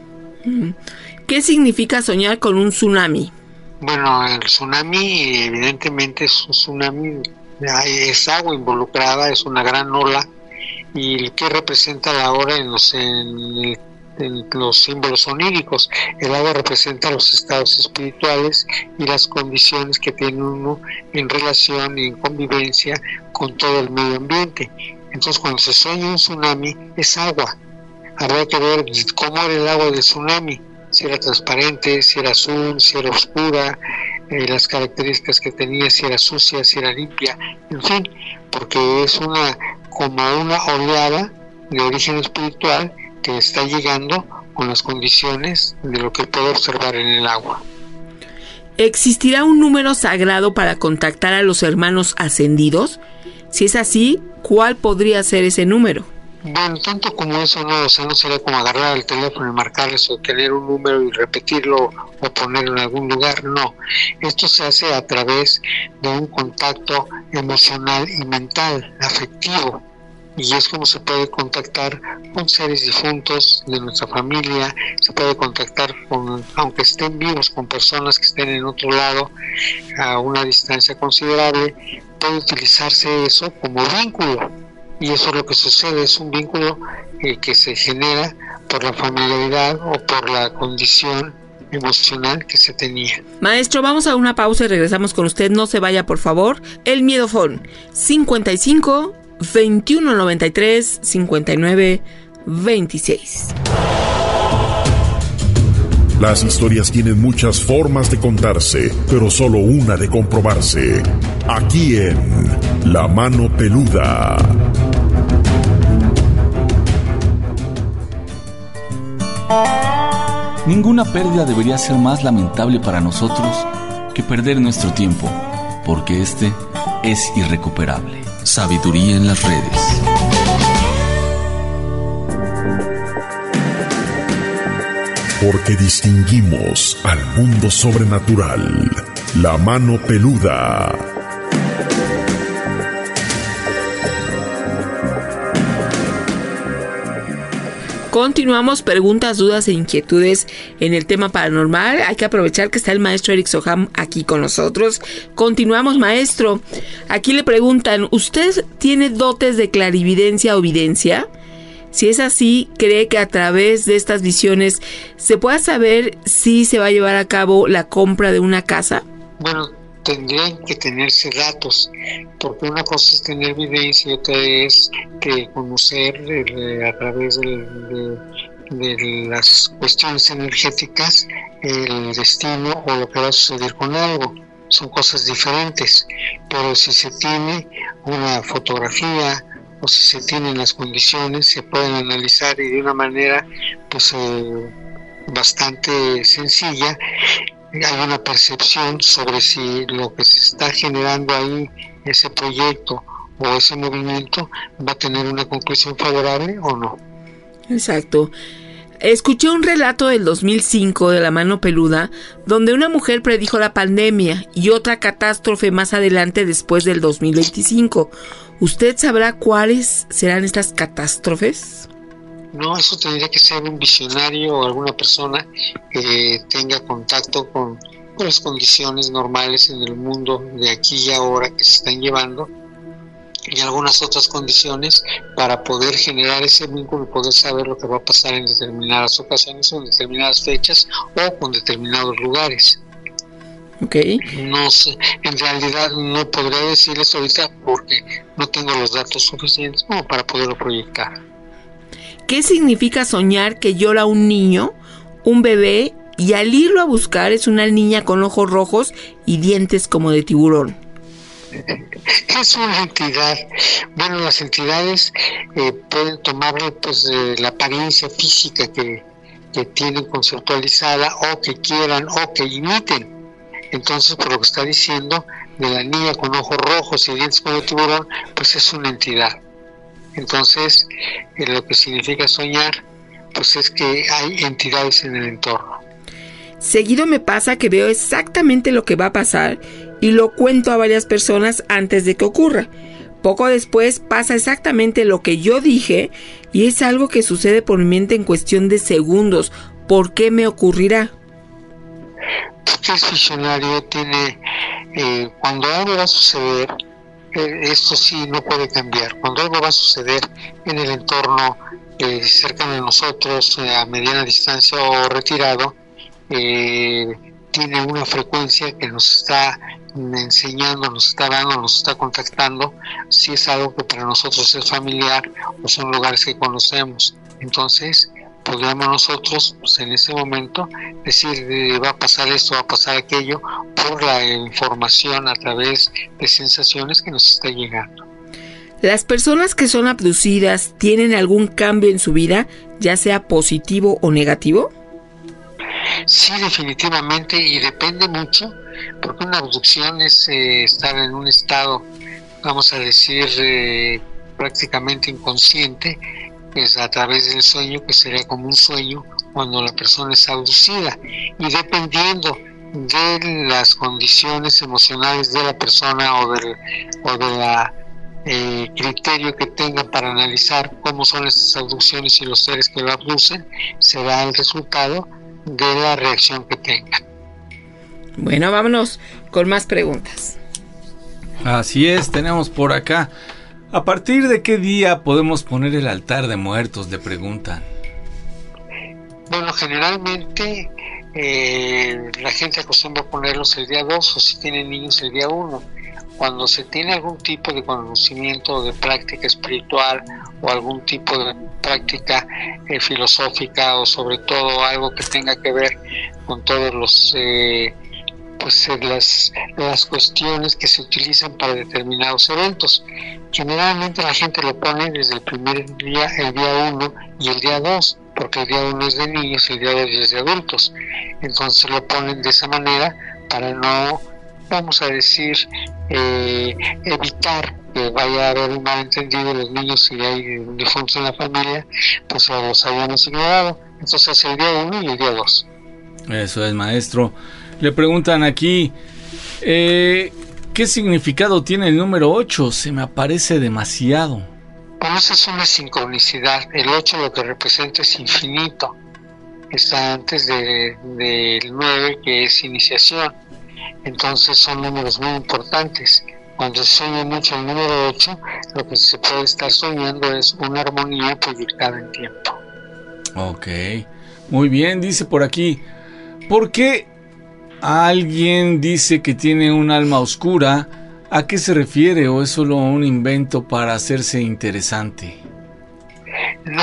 ¿Qué significa soñar con un tsunami? Bueno, el tsunami evidentemente es un tsunami, es agua involucrada, es una gran ola, y ¿qué representa la hora en los, en, en los símbolos oníricos? El agua representa los estados espirituales y las condiciones que tiene uno en relación y en convivencia con todo el medio ambiente. Entonces, cuando se sueña un tsunami, es agua. Habrá que ver cómo era el agua del tsunami, si era transparente, si era azul, si era oscura, eh, las características que tenía, si era sucia, si era limpia, en fin, porque es una como una oleada de origen espiritual que está llegando con las condiciones de lo que puede observar en el agua. ¿Existirá un número sagrado para contactar a los hermanos ascendidos? Si es así, ¿cuál podría ser ese número? Bueno, tanto como eso no, o sea, no sería como agarrar el teléfono y marcarles o tener un número y repetirlo o ponerlo en algún lugar, no. Esto se hace a través de un contacto emocional y mental, afectivo, y es como se puede contactar con seres difuntos de nuestra familia, se puede contactar con, aunque estén vivos, con personas que estén en otro lado a una distancia considerable, puede utilizarse eso como vínculo. Y eso es lo que sucede, es un vínculo eh, que se genera por la familiaridad o por la condición emocional que se tenía. Maestro, vamos a una pausa y regresamos con usted. No se vaya, por favor. El Miedofón, cincuenta y cinco, veintiuno noventa y tres, cincuenta y nueve, veintiséis. Las historias tienen muchas formas de contarse, pero solo una de comprobarse. Aquí en La Mano Peluda. Ninguna pérdida debería ser más lamentable para nosotros que perder nuestro tiempo, porque este es irrecuperable. Sabiduría en las redes. Porque distinguimos al mundo sobrenatural. La Mano Peluda. Continuamos, preguntas, dudas e inquietudes en el tema paranormal. Hay que aprovechar que está el maestro Eric Soham aquí con nosotros. Continuamos, maestro. Aquí le preguntan, ¿usted tiene dotes de clarividencia o videncia? Si es así, ¿cree que a través de estas visiones se pueda saber si se va a llevar a cabo la compra de una casa? Bueno, tendrían que tenerse datos, porque una cosa es tener evidencia y otra es que conocer eh, a través de, de, de las cuestiones energéticas el destino o lo que va a suceder con algo. Son cosas diferentes, pero si se tiene una fotografía o si se tienen las condiciones, se pueden analizar y de una manera pues eh, bastante sencilla hay una percepción sobre si lo que se está generando ahí, ese proyecto o ese movimiento, va a tener una conclusión favorable o no. Exacto. Escuché un relato del dos mil cinco de La Mano Peluda, donde una mujer predijo la pandemia y otra catástrofe más adelante después del dos mil veinticinco. ¿Usted sabrá cuáles serán estas catástrofes? No, eso tendría que ser un visionario o alguna persona que tenga contacto con, con las condiciones normales en el mundo de aquí y ahora que se están llevando y algunas otras condiciones para poder generar ese vínculo y poder saber lo que va a pasar en determinadas ocasiones o en determinadas fechas o con determinados lugares. Okay. No sé, en realidad no podría decirles ahorita porque no tengo los datos suficientes como para poderlo proyectar. ¿Qué significa soñar que llora un niño, un bebé, y al irlo a buscar es una niña con ojos rojos y dientes como de tiburón? Es una entidad. Bueno, las entidades eh, pueden tomarle pues eh, la apariencia física que, que tienen conceptualizada o que quieran o que imiten. Entonces, por lo que está diciendo de la niña con ojos rojos y dientes como de tiburón, pues es una entidad. Entonces, eh, lo que significa soñar, pues es que hay entidades en el entorno. Seguido me pasa que veo exactamente lo que va a pasar y lo cuento a varias personas antes de que ocurra. Poco después pasa exactamente lo que yo dije y es algo que sucede por mi mente en cuestión de segundos. ¿Por qué me ocurrirá? Porque es visionario, tiene, eh, cuando algo va a suceder, eh, esto sí no puede cambiar. Cuando algo va a suceder en el entorno eh, cercano a nosotros, eh, a mediana distancia o retirado, eh, tiene una frecuencia que nos está enseñando, nos está dando, nos está contactando, si es algo que para nosotros es familiar o son lugares que conocemos. Entonces podríamos nosotros pues, en ese momento decir eh, va a pasar esto, va a pasar aquello por la información a través de sensaciones que nos está llegando. ¿Las personas que son abducidas tienen algún cambio en su vida, ya sea positivo o negativo? Sí, definitivamente, y depende mucho, porque una abducción es eh, estar en un estado, vamos a decir, eh, prácticamente inconsciente, que es a través del sueño, que sería como un sueño cuando la persona es abducida, y dependiendo de las condiciones emocionales de la persona o del o de la eh, criterio que tengan para analizar cómo son estas abducciones y los seres que lo abducen, será el resultado de la reacción que tengan. Bueno, vámonos con más preguntas. Así es, tenemos por acá. ¿A partir de qué día podemos poner el altar de muertos?, le preguntan. Bueno, generalmente eh, la gente acostumbra ponerlos el día dos, o si tienen niños el día uno. Cuando se tiene algún tipo de conocimiento o de práctica espiritual o algún tipo de práctica eh, filosófica, o sobre todo algo que tenga que ver con todos los eh, pues eh, las, las cuestiones que se utilizan para determinados eventos, generalmente la gente lo pone desde el primer día, el día uno y el día dos, porque el día uno es de niños y el día dos es de adultos. Entonces lo ponen de esa manera para no, vamos a decir, eh, evitar que vaya a haber un malentendido. Los niños, si hay difuntos en la familia, pues los habíamos ignorado. Entonces el día uno y el día dos. Eso es, maestro. Le preguntan aquí, eh, ¿qué significado tiene el número ocho? Se me aparece demasiado. Bueno, esa es una sincronicidad. El ocho lo que representa es infinito. Está antes de, del nueve, que es iniciación. Entonces son números muy importantes. Cuando se sueña mucho el número ocho, lo que se puede estar soñando es una armonía proyectada en tiempo. Ok, muy bien. Dice por aquí, ¿por qué alguien dice que tiene un alma oscura? ¿A qué se refiere, o es solo un invento para hacerse interesante? No,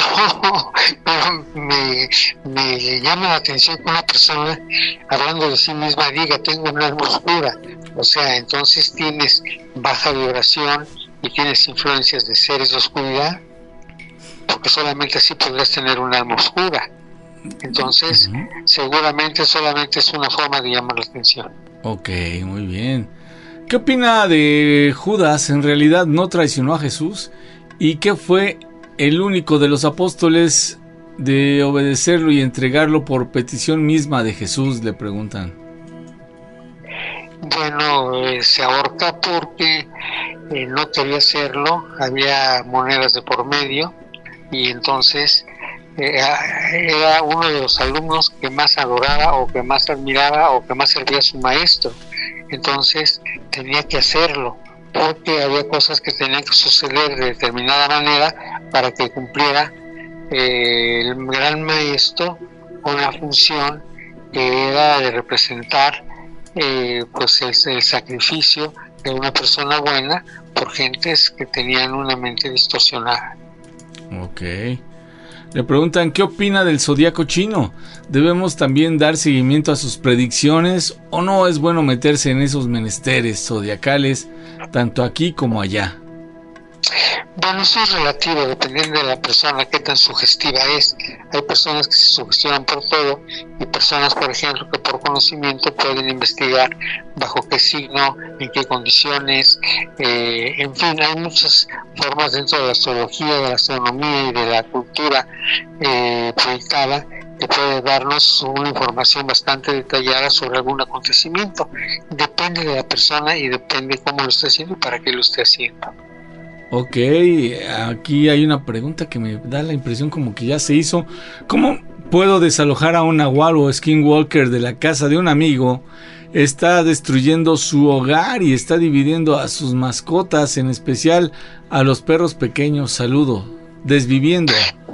pero me, me llama la atención que una persona, hablando de sí misma, diga: tengo un alma oscura. O sea, entonces tienes baja vibración y tienes influencias de seres de oscuridad, porque solamente así podrás tener un alma oscura. Entonces, uh-huh. seguramente solamente es una forma de llamar la atención. Ok, muy bien. ¿Qué opina de Judas? ¿En realidad no traicionó a Jesús? ¿Y qué fue el único de los apóstoles de obedecerlo y entregarlo por petición misma de Jesús? Le preguntan. Bueno, eh, se ahorca porque eh, no quería hacerlo, había monedas de por medio, y entonces eh, era uno de los alumnos que más adoraba o que más admiraba o que más servía a su maestro. Entonces tenía que hacerlo porque había cosas que tenían que suceder de determinada manera para que cumpliera eh, el gran maestro una función que era de representar eh, pues el, el sacrificio de una persona buena por gentes que tenían una mente distorsionada. Ok. Le preguntan, ¿qué opina del zodiaco chino? ¿Debemos también dar seguimiento a sus predicciones o no es bueno meterse en esos menesteres zodiacales tanto aquí como allá? Bueno, eso es relativo, dependiendo de la persona, qué tan sugestiva es. Hay personas que se sugestionan por todo y personas, por ejemplo, que por conocimiento pueden investigar bajo qué signo, en qué condiciones, eh, en fin, hay muchas formas dentro de la astrología, de la astronomía y de la cultura eh, proyectada que puede darnos una información bastante detallada sobre algún acontecimiento. Depende de la persona y depende cómo lo esté haciendo y para qué lo esté haciendo. Ok, aquí hay una pregunta que me da la impresión como que ya se hizo. ¿Cómo puedo desalojar a un nahual o skinwalker de la casa de un amigo? Está destruyendo su hogar y está dividiendo a sus mascotas, en especial a los perros pequeños. Saludo, desviviendo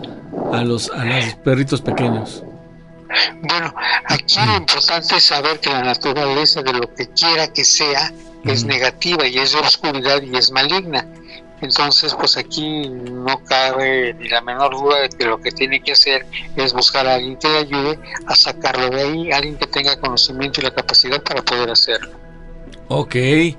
a los, a los perritos pequeños. Bueno, aquí lo importante es saber que la naturaleza de lo que quiera que sea es negativa y es de oscuridad y es maligna. Entonces, pues aquí no cabe ni la menor duda de que lo que tiene que hacer es buscar a alguien que le ayude a sacarlo de ahí, alguien que tenga conocimiento y la capacidad para poder hacerlo. Ok.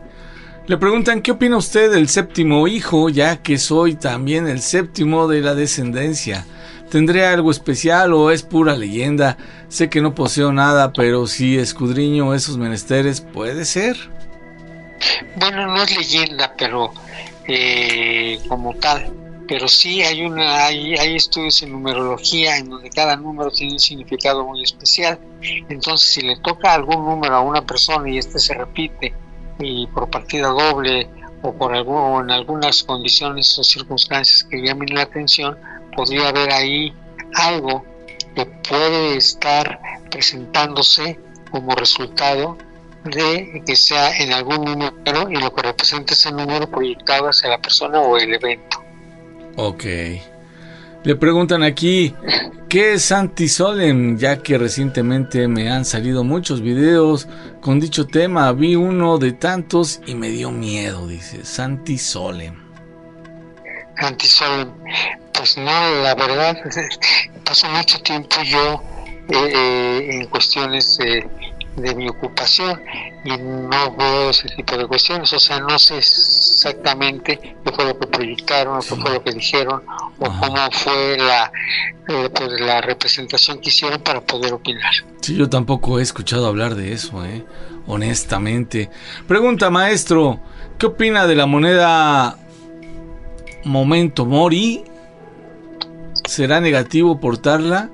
Le preguntan, ¿qué opina usted del séptimo hijo, ya que soy también el séptimo de la descendencia? ¿Tendré algo especial o es pura leyenda? Sé que no poseo nada, pero si escudriño esos menesteres, ¿puede ser? Bueno, no es leyenda, pero... Eh, como tal, pero sí hay una hay, hay estudios en numerología en donde cada número tiene un significado muy especial. Entonces, si le toca algún número a una persona y este se repite y por partida doble o por algún, o en algunas condiciones o circunstancias que llamen la atención, podría haber ahí algo que puede estar presentándose como resultado de que sea en algún número y lo que representa ese número proyectado hacia la persona o el evento. Ok. Le preguntan aquí, ¿qué es Santi Solem? Ya que recientemente me han salido muchos videos con dicho tema. Vi uno de tantos y me dio miedo, dice Santi Solem. Santi Solem, pues no, la verdad, paso mucho tiempo yo eh, en cuestiones de, de mi ocupación y no veo ese tipo de cuestiones, o sea, no sé exactamente qué fue lo que proyectaron, o qué fue lo que dijeron, o Ajá. cómo fue la, eh, pues, la representación que hicieron para poder opinar. Sí, yo tampoco he escuchado hablar de eso, eh, honestamente. Pregunta, maestro, ¿qué opina de la moneda Momento Mori? ¿Será negativo portarla?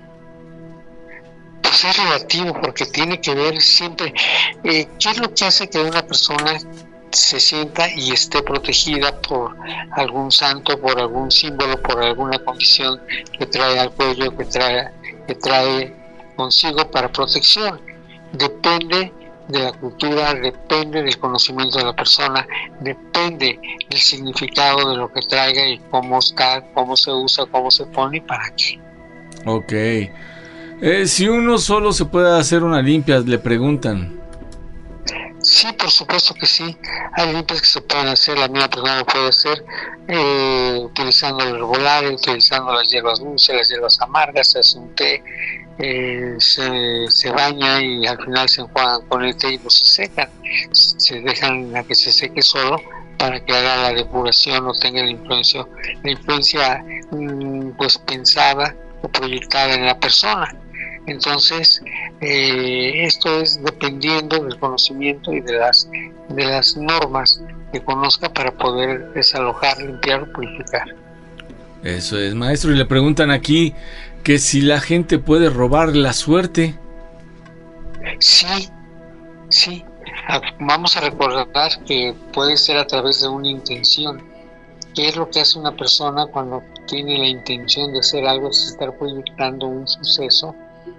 Pues es relativo, porque tiene que ver siempre eh, qué es lo que hace que una persona se sienta y esté protegida por algún santo, por algún símbolo, por alguna condición que trae al cuello, que trae, que trae consigo para protección. Depende de la cultura, depende del conocimiento de la persona, depende del significado de lo que traiga y cómo está, cómo se usa, cómo se pone y para qué. Ok. Eh, si uno solo se puede hacer una limpia, le preguntan. Sí, por supuesto que sí. Hay limpias que se pueden hacer, la misma persona lo puede hacer eh, utilizando el herbolario, utilizando las hierbas dulces, las hierbas amargas, se hace un té, eh, se, se baña y al final se enjuagan con el té y no se secan. Se dejan a que se seque solo para que haga la depuración o tenga la influencia, la influencia mmm, pues pensada o proyectada en la persona. Entonces, eh, esto es dependiendo del conocimiento y de las de las normas que conozca para poder desalojar, limpiar o purificar. Eso es, maestro. Y le preguntan aquí que si la gente puede robar la suerte. Sí, sí. Vamos a recordar que puede ser a través de una intención. ¿Qué es lo que hace una persona cuando tiene la intención de hacer algo? Es estar proyectando un suceso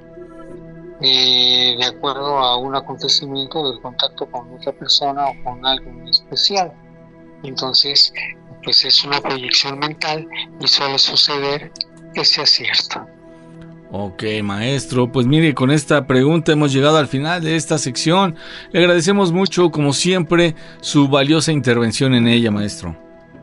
Eh, de acuerdo a un acontecimiento del contacto con otra persona o con algo muy especial. Entonces, pues es una proyección mental y suele suceder que sea cierto. Ok, maestro, pues mire, con esta pregunta hemos llegado al final de esta sección. Le agradecemos mucho, como siempre, su valiosa intervención en ella, maestro.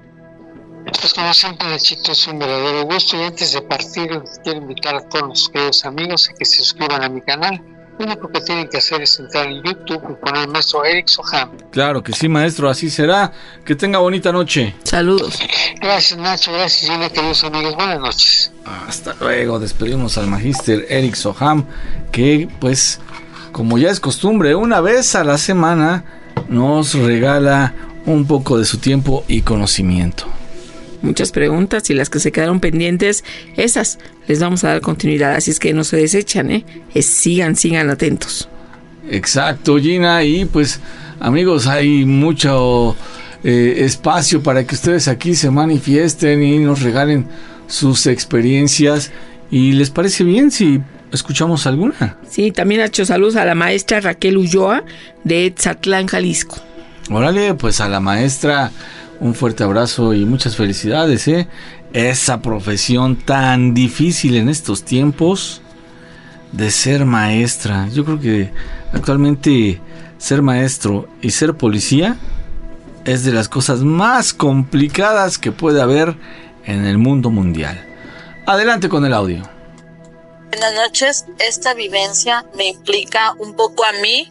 Pues como siempre, Nachito, es un verdadero gusto. Y antes de partir, quiero invitar a todos los queridos amigos a que se suscriban a mi canal. Lo único que tienen que hacer es entrar en YouTube y poner el maestro Eric Soham. Claro que sí, maestro, así será. Que tenga bonita noche. Saludos. Gracias, Nacho, gracias, Gina, queridos amigos. Buenas noches. Hasta luego. Despedimos al magíster Eric Soham, que pues, como ya es costumbre, una vez a la semana nos regala un poco de su tiempo y conocimiento. Muchas preguntas y las que se quedaron pendientes, esas les vamos a dar continuidad, así es que no se desechan, ¿eh? Es, sigan, sigan atentos. Exacto, Gina, y pues amigos, hay mucho eh, espacio para que ustedes aquí se manifiesten y nos regalen sus experiencias. ¿Y les parece bien si escuchamos alguna? Sí, también hecho saludos a la maestra Raquel Ulloa de Etzatlán, Jalisco. Órale, pues a la maestra un fuerte abrazo y muchas felicidades, ¿eh? Esa profesión tan difícil en estos tiempos de ser maestra. Yo creo que actualmente ser maestro y ser policía es de las cosas más complicadas que puede haber en el mundo mundial. Adelante con el audio. Buenas noches. Esta vivencia me implica un poco a mí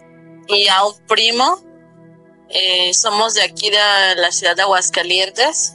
y a un primo. Eh, somos de aquí de la ciudad de Aguascalientes.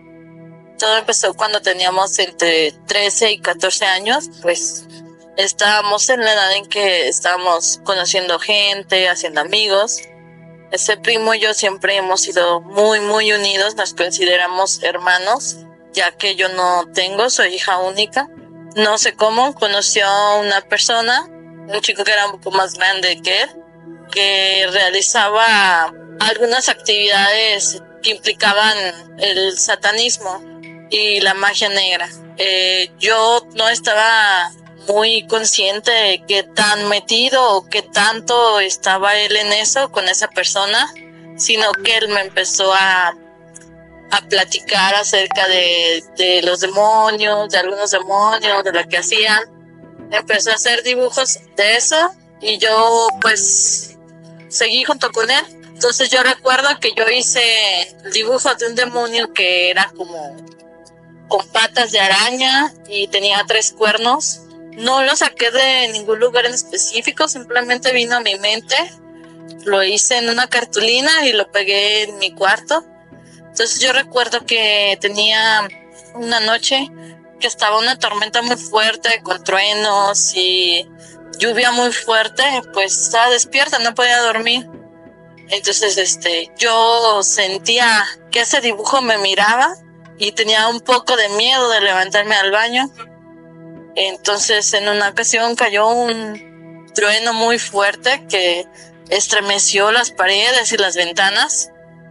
Todo empezó cuando teníamos entre trece y catorce años. Pues estábamos en la edad en que estábamos conociendo gente, haciendo amigos. Ese primo y yo siempre hemos sido muy, muy unidos, nos consideramos hermanos, ya que yo no tengo, soy hija única. No sé cómo, conoció a una persona, un chico que era un poco más grande que él, que realizaba algunas actividades que implicaban el satanismo y la magia negra. Eh, yo no estaba muy consciente de qué tan metido o qué tanto estaba él en eso con esa persona, sino que él me empezó a, a platicar acerca de, de los demonios, de algunos demonios, de lo que hacían. Empezó a hacer dibujos de eso y yo pues seguí junto con él. Entonces yo recuerdo que yo hice el dibujo de un demonio que era como con patas de araña y tenía tres cuernos. No lo saqué de ningún lugar en específico, simplemente vino a mi mente. Lo hice en una cartulina y lo pegué en mi cuarto. Entonces yo recuerdo que tenía una noche que estaba una tormenta muy fuerte con truenos y lluvia muy fuerte, pues estaba despierta, no podía dormir. Entonces este, yo sentía que ese dibujo me miraba y tenía un poco de miedo de levantarme al baño. Entonces en una ocasión cayó un trueno muy fuerte que estremeció las paredes y las ventanas.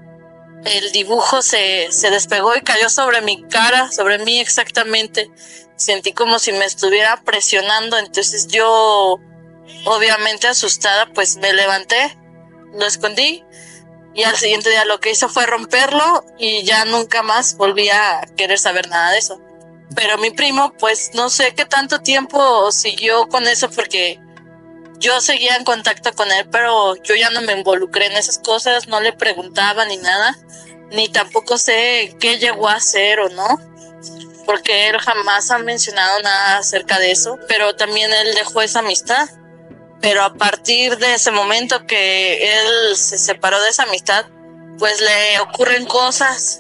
El dibujo se, se despegó y cayó sobre mi cara, sobre mí exactamente. Sentí como si me estuviera presionando, entonces yo, obviamente asustada, pues me levanté, lo escondí y al siguiente día lo que hice fue romperlo y ya nunca más volví a querer saber nada de eso. Pero mi primo, pues no sé qué tanto tiempo siguió con eso porque yo seguía en contacto con él, pero yo ya no me involucré en esas cosas, no le preguntaba ni nada, ni tampoco sé qué llegó a hacer o no, porque él jamás ha mencionado nada acerca de eso, pero también él dejó esa amistad. Pero a partir de ese momento que él se separó de esa amistad, pues le ocurren cosas,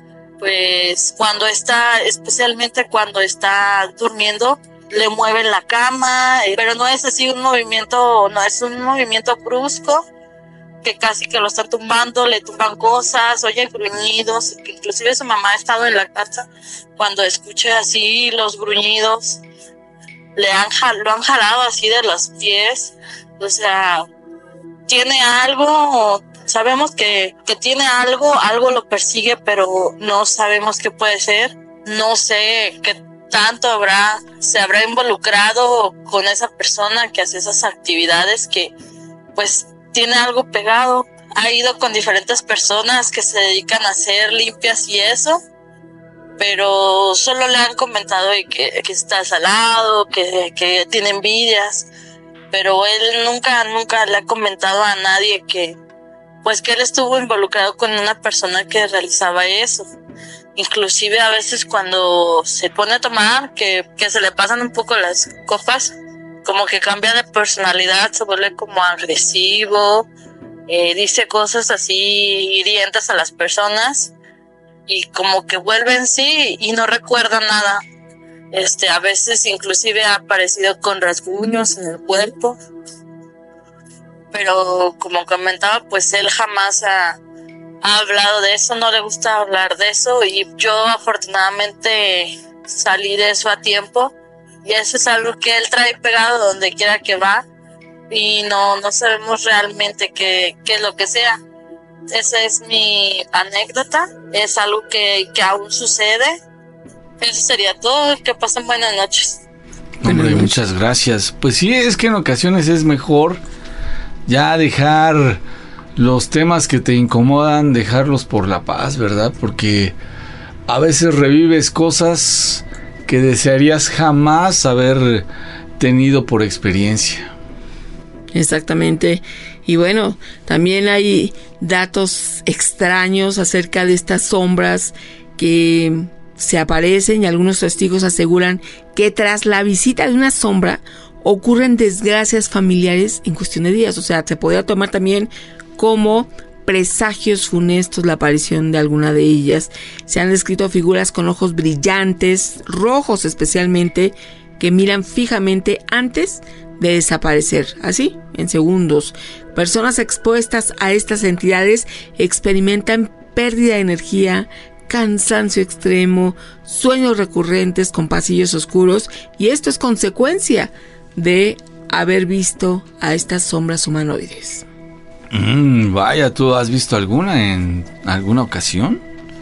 pues cuando está, especialmente cuando está durmiendo, le mueven la cama, pero no es así un movimiento, no es un movimiento brusco, que casi que lo están tumbando, le tumban cosas, oye gruñidos, que inclusive su mamá ha estado en la casa, cuando escucha así los gruñidos, le han, lo han jalado así de los pies, o sea, tiene algo, sabemos que, que tiene algo, algo lo persigue, pero no sabemos qué puede ser, no sé qué tanto habrá, se habrá involucrado con esa persona que hace esas actividades, que pues tiene algo pegado, ha ido con diferentes personas que se dedican a hacer limpias y eso, pero solo le han comentado que, que está salado, que, que tiene envidias, pero él nunca, nunca le ha comentado a nadie que, pues que él estuvo involucrado con una persona que realizaba eso. Inclusive a veces cuando se pone a tomar, que, que se le pasan un poco las copas, como que cambia de personalidad, se vuelve como agresivo, eh, dice cosas así hirientes a las personas y como que vuelve en sí y no recuerda nada. Este, a veces inclusive ha aparecido con rasguños en el cuerpo, pero como comentaba, pues él jamás ha ha hablado de eso, no le gusta hablar de eso y yo afortunadamente salí de eso a tiempo y eso es algo que él trae pegado donde quiera que va y no, no sabemos realmente qué, qué es lo que sea. Esa es mi anécdota, es algo que, que aún sucede. Eso sería todo, que pasen buenas noches. Hombre, muchas gracias. Pues sí, es que en ocasiones es mejor ya dejar los temas que te incomodan, dejarlos por la paz, ¿verdad? Porque a veces revives cosas que desearías jamás haber tenido por experiencia. Exactamente. Y bueno, también hay datos extraños acerca de estas sombras que se aparecen y algunos testigos aseguran que tras la visita de una sombra ocurren desgracias familiares en cuestión de días. O sea, se podría tomar también como presagios funestos la aparición de alguna de ellas. Se han descrito figuras con ojos brillantes, rojos especialmente, que miran fijamente antes de desaparecer, así, en segundos. Personas expuestas a estas entidades experimentan pérdida de energía, cansancio extremo, sueños recurrentes con pasillos oscuros, y esto es consecuencia de haber visto a estas sombras humanoides. Mm, vaya, ¿tú has visto alguna en alguna ocasión?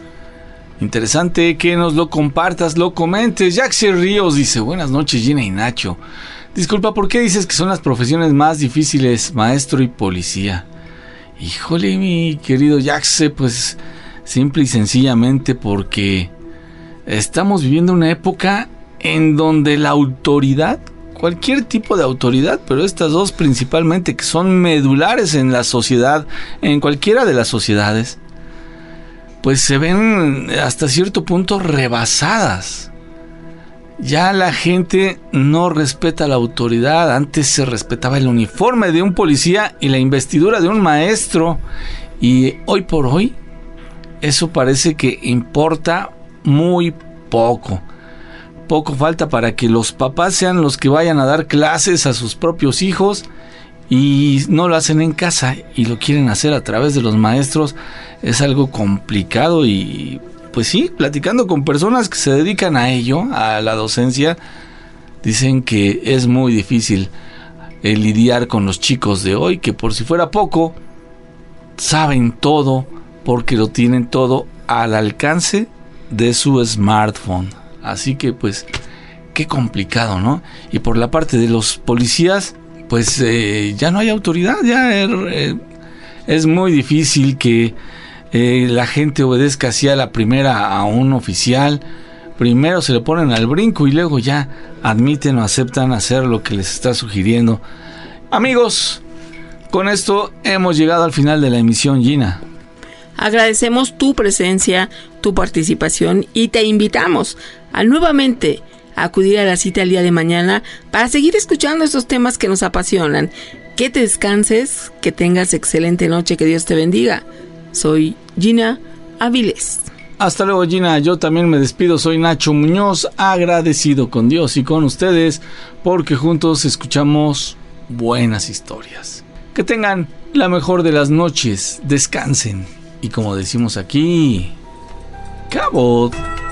Interesante que nos lo compartas, lo comentes. Jaxi Ríos dice: buenas noches, Gina y Nacho. Disculpa, ¿por qué dices que son las profesiones más difíciles, maestro y policía? Híjole, mi querido Jaxi, pues simple y sencillamente porque estamos viviendo una época en donde la autoridad, cualquier tipo de autoridad, pero estas dos principalmente, que son medulares en la sociedad, en cualquiera de las sociedades, pues se ven hasta cierto punto rebasadas. Ya la gente no respeta la autoridad. Antes se respetaba el uniforme de un policía y la investidura de un maestro, y hoy por hoy eso parece que importa muy poco. Poco falta para que los papás sean los que vayan a dar clases a sus propios hijos, y no lo hacen en casa y lo quieren hacer a través de los maestros. Es algo complicado, y pues sí, platicando con personas que se dedican a ello, a la docencia, dicen que es muy difícil el lidiar con los chicos de hoy, que por si fuera poco, saben todo porque lo tienen todo al alcance de su smartphone. Así que pues qué complicado, ¿no? Y por la parte de los policías, pues eh, ya no hay autoridad. Ya eh, es muy difícil que eh, la gente obedezca así a la primera a un oficial. Primero se le ponen al brinco y luego ya admiten o aceptan hacer lo que les está sugiriendo. Amigos, con esto hemos llegado al final de la emisión, Gina. Agradecemos tu presencia, tu participación, y te invitamos a nuevamente acudir a la cita el día de mañana para seguir escuchando estos temas que nos apasionan. Que te descanses, que tengas excelente noche, que Dios te bendiga. Soy Gina Avilés. Hasta luego, Gina. Yo también me despido. Soy Nacho Muñoz, agradecido con Dios y con ustedes porque juntos escuchamos buenas historias. Que tengan la mejor de las noches, descansen y, como decimos aquí, ¡cabot!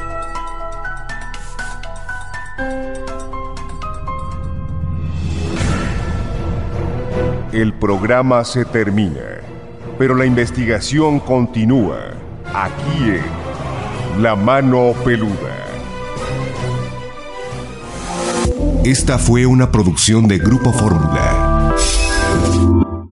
El programa se termina, pero la investigación continúa aquí en La Mano Peluda. Esta fue una producción de Grupo Fórmula.